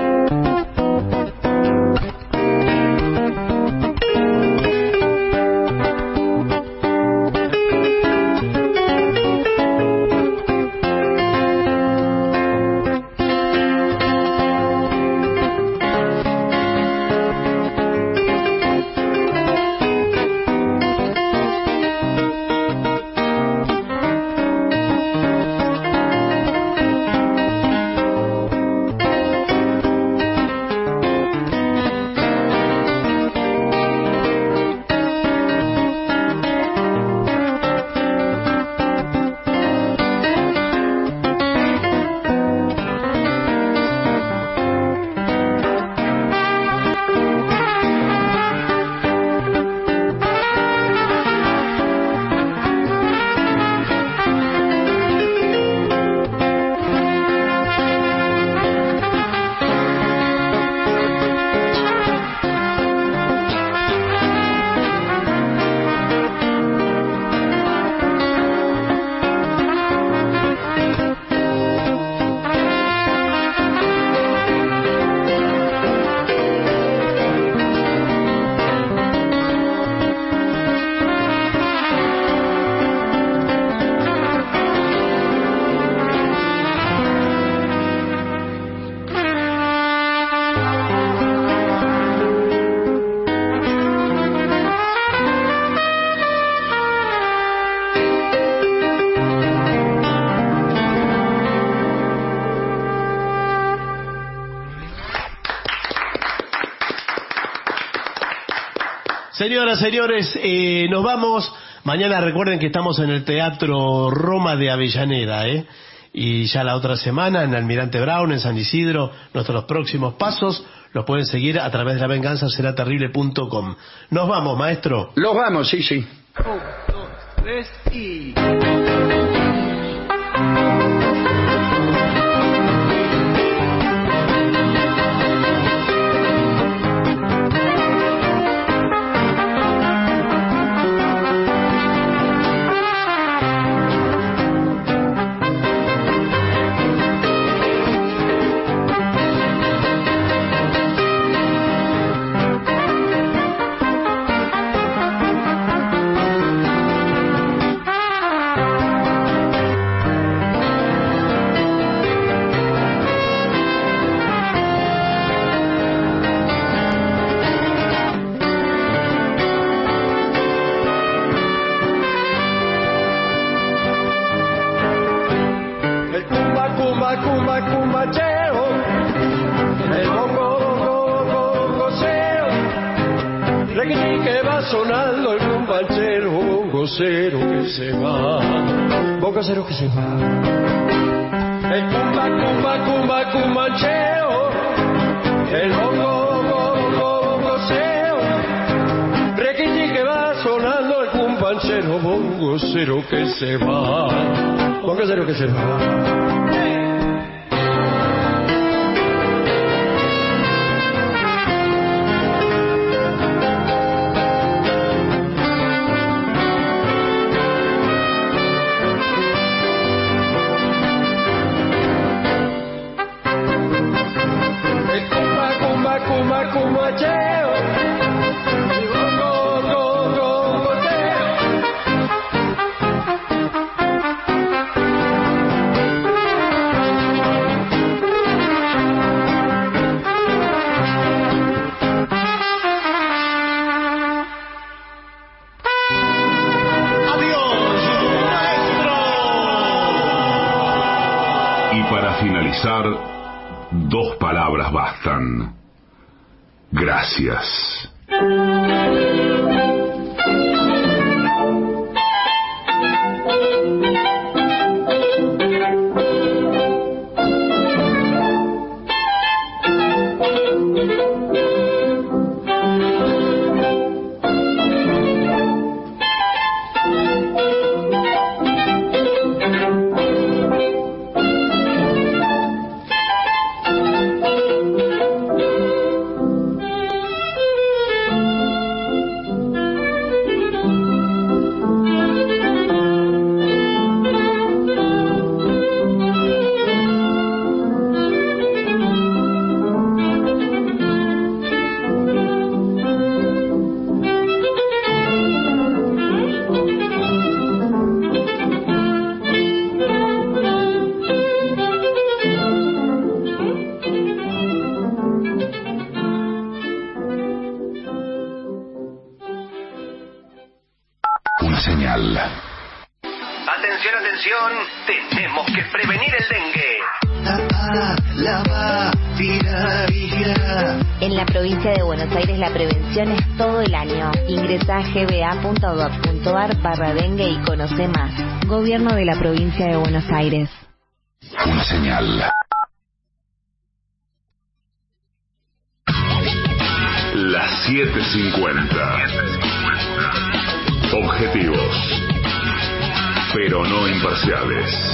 Señoras, señores, nos vamos. Mañana recuerden que estamos en el Teatro Roma de Avellaneda, y ya la otra semana en Almirante Brown, en San Isidro. Nuestros próximos pasos los pueden seguir a través de lavenganzaseraterrible.com. Nos vamos, maestro. Los vamos, sí, sí. 1, 2, 3 y... cumbacheo, el bongocero, requitín que va sonando el cumbachero, bongocero que se va, bongocero que se va. El cumbacheo, el bongocero, requitín que va sonando el cumbachero, bongocero que se va, bongocero que se va. Dos palabras bastan. Gracias. Tenemos que prevenir el dengue. En la provincia de Buenos Aires la prevención es todo el año. Ingresá a gba.gov.ar/dengue y conoce más. Gobierno de la provincia de Buenos Aires. Una señal. Las 7:50. Objetivos, pero no imparciales.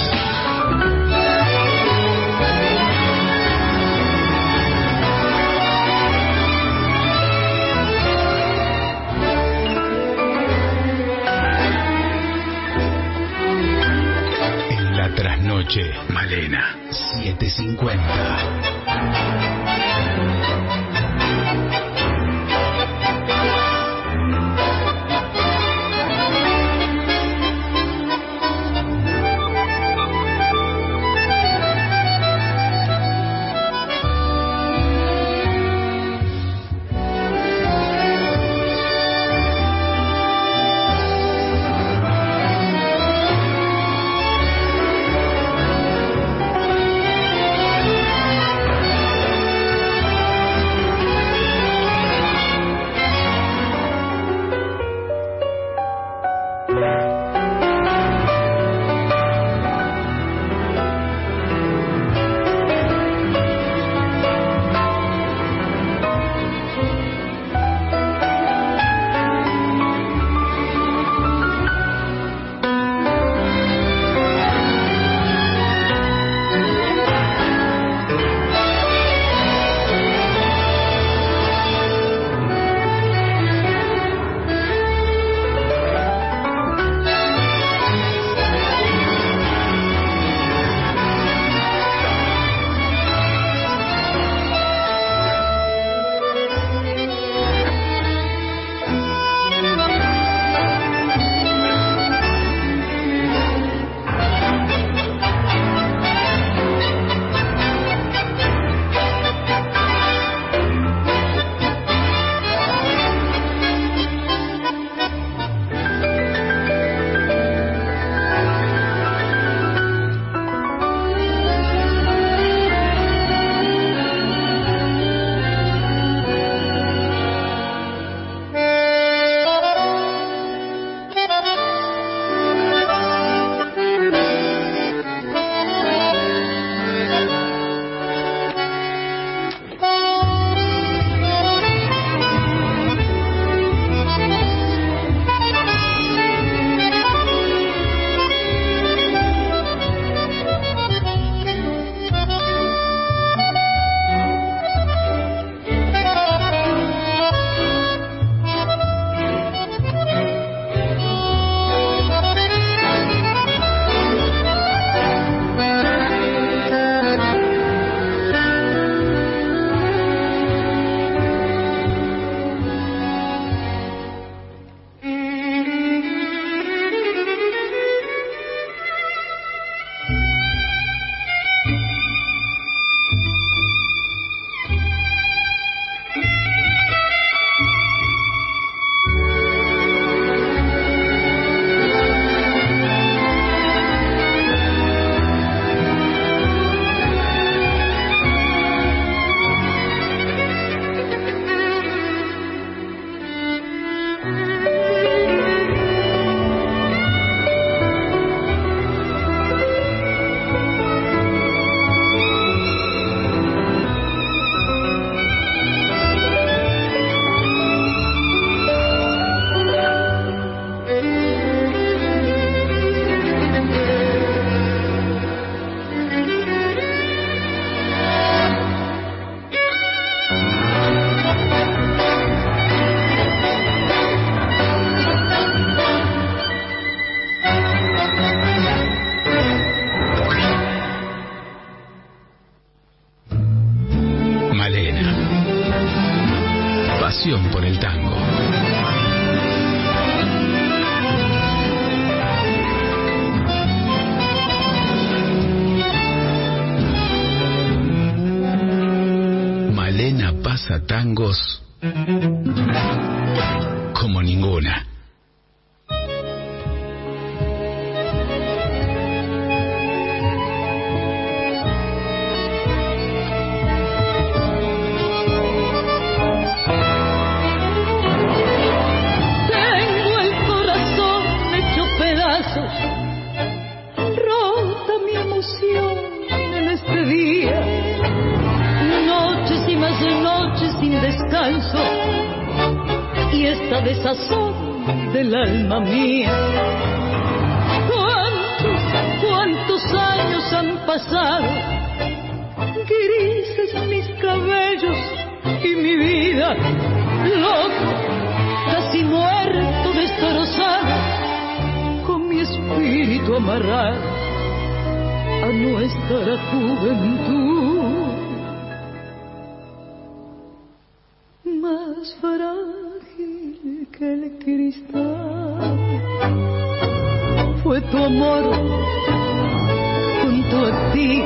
En la trasnoche, Malena, 7:50. danza tangos como ninguna. Tengo el corazón hecho pedazos, rota mi emoción en este día. Noches y más noches sin descanso, y esta desazón del alma mía. ¿Cuántos años han pasado? Grises mis cabellos y mi vida. Loco, casi muerto, destrozado, con mi espíritu amarrado a nuestra juventud. Más frágil que el cristal fue tu amor junto a ti.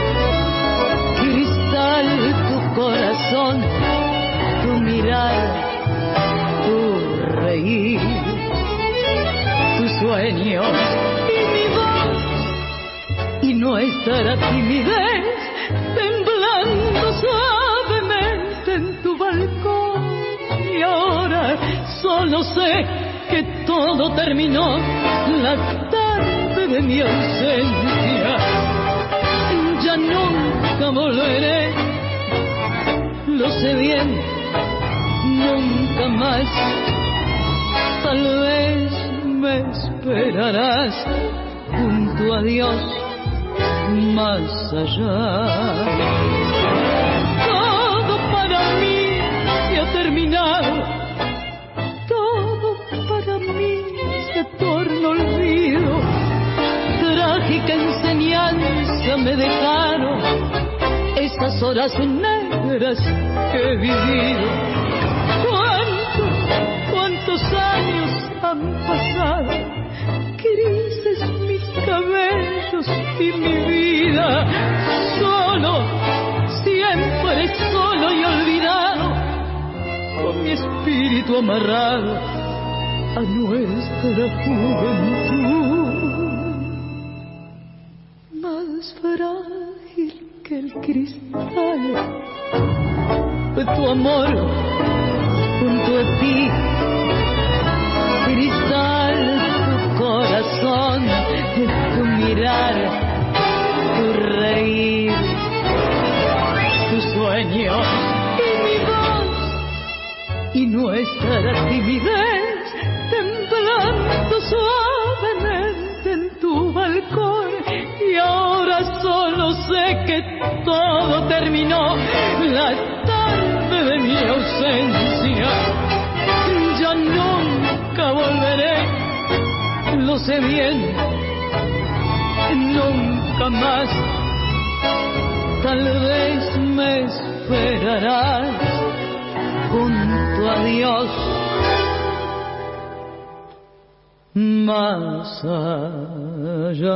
Cristal, tu corazón, tu mirar, tu reír, tus sueños y mi voz y nuestra timidez, temblando suavemente en tu balcón. Y ahora solo sé que todo terminó la tarde de mi ausencia. Ya nunca volveré, lo sé bien, nunca más. Tal vez me esperarás junto a Dios más allá. Todo para mí se ha terminado, todo para mí se torna olvido. Trágica enseñanza me dejaron esas horas negras que he vivido. ¿Cuántos años han pasado? Grises mis cabellos y mi vida. Solo, siempre solo y olvidado, con mi espíritu amarrado a nuestra juventud. Más frágil que el cristal fue tu amor junto a ti. Cristal, tu corazón, tu mirar, tu reír, tus sueños y mi voz y nuestra timidez, temblando suavemente en tu balcón. Y ahora solo sé que todo terminó la tarde de mi ausencia. Ya nunca volveré, lo sé bien, nunca más. Tal vez me esperarás junto a Dios más allá.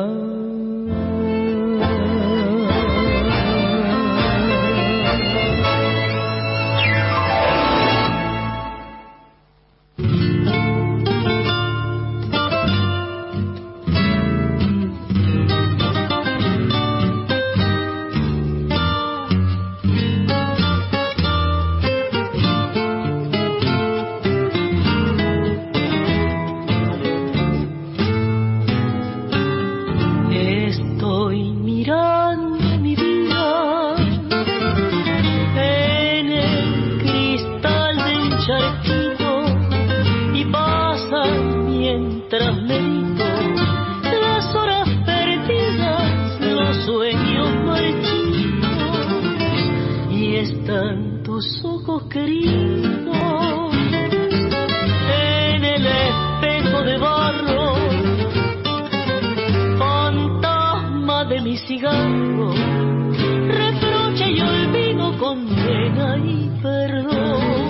Cigarro, reproche y olvido, condena y perdón.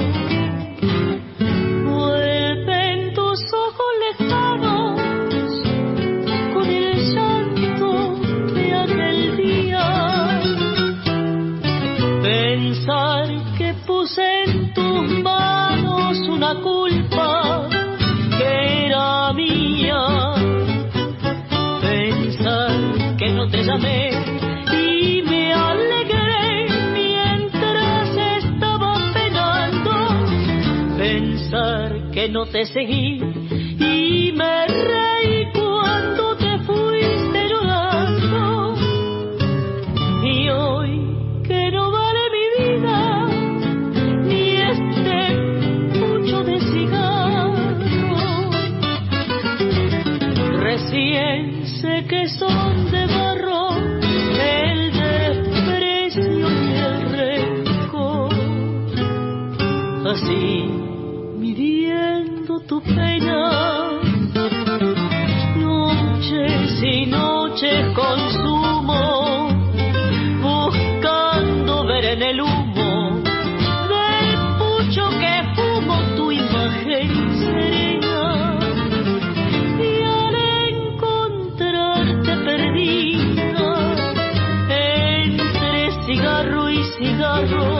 Vuelven tus ojos lejanos con el llanto de aquel día. Pensar que puse la culpa que era mía. Pensar que no te llamé y me alegré mientras estaba penando. Pensar que no te seguí y me reí cuando te fuiste llorando. Y hoy que no vale mi vida ni este pucho de cigarro, recién sé que son de barro el desprecio y el rencor. Así midiendo tu pena, noches y noches consumo, buscando ver en el humo del pucho que fumo tu imagen serena. Y al encontrarte perdida entre cigarro y cigarro,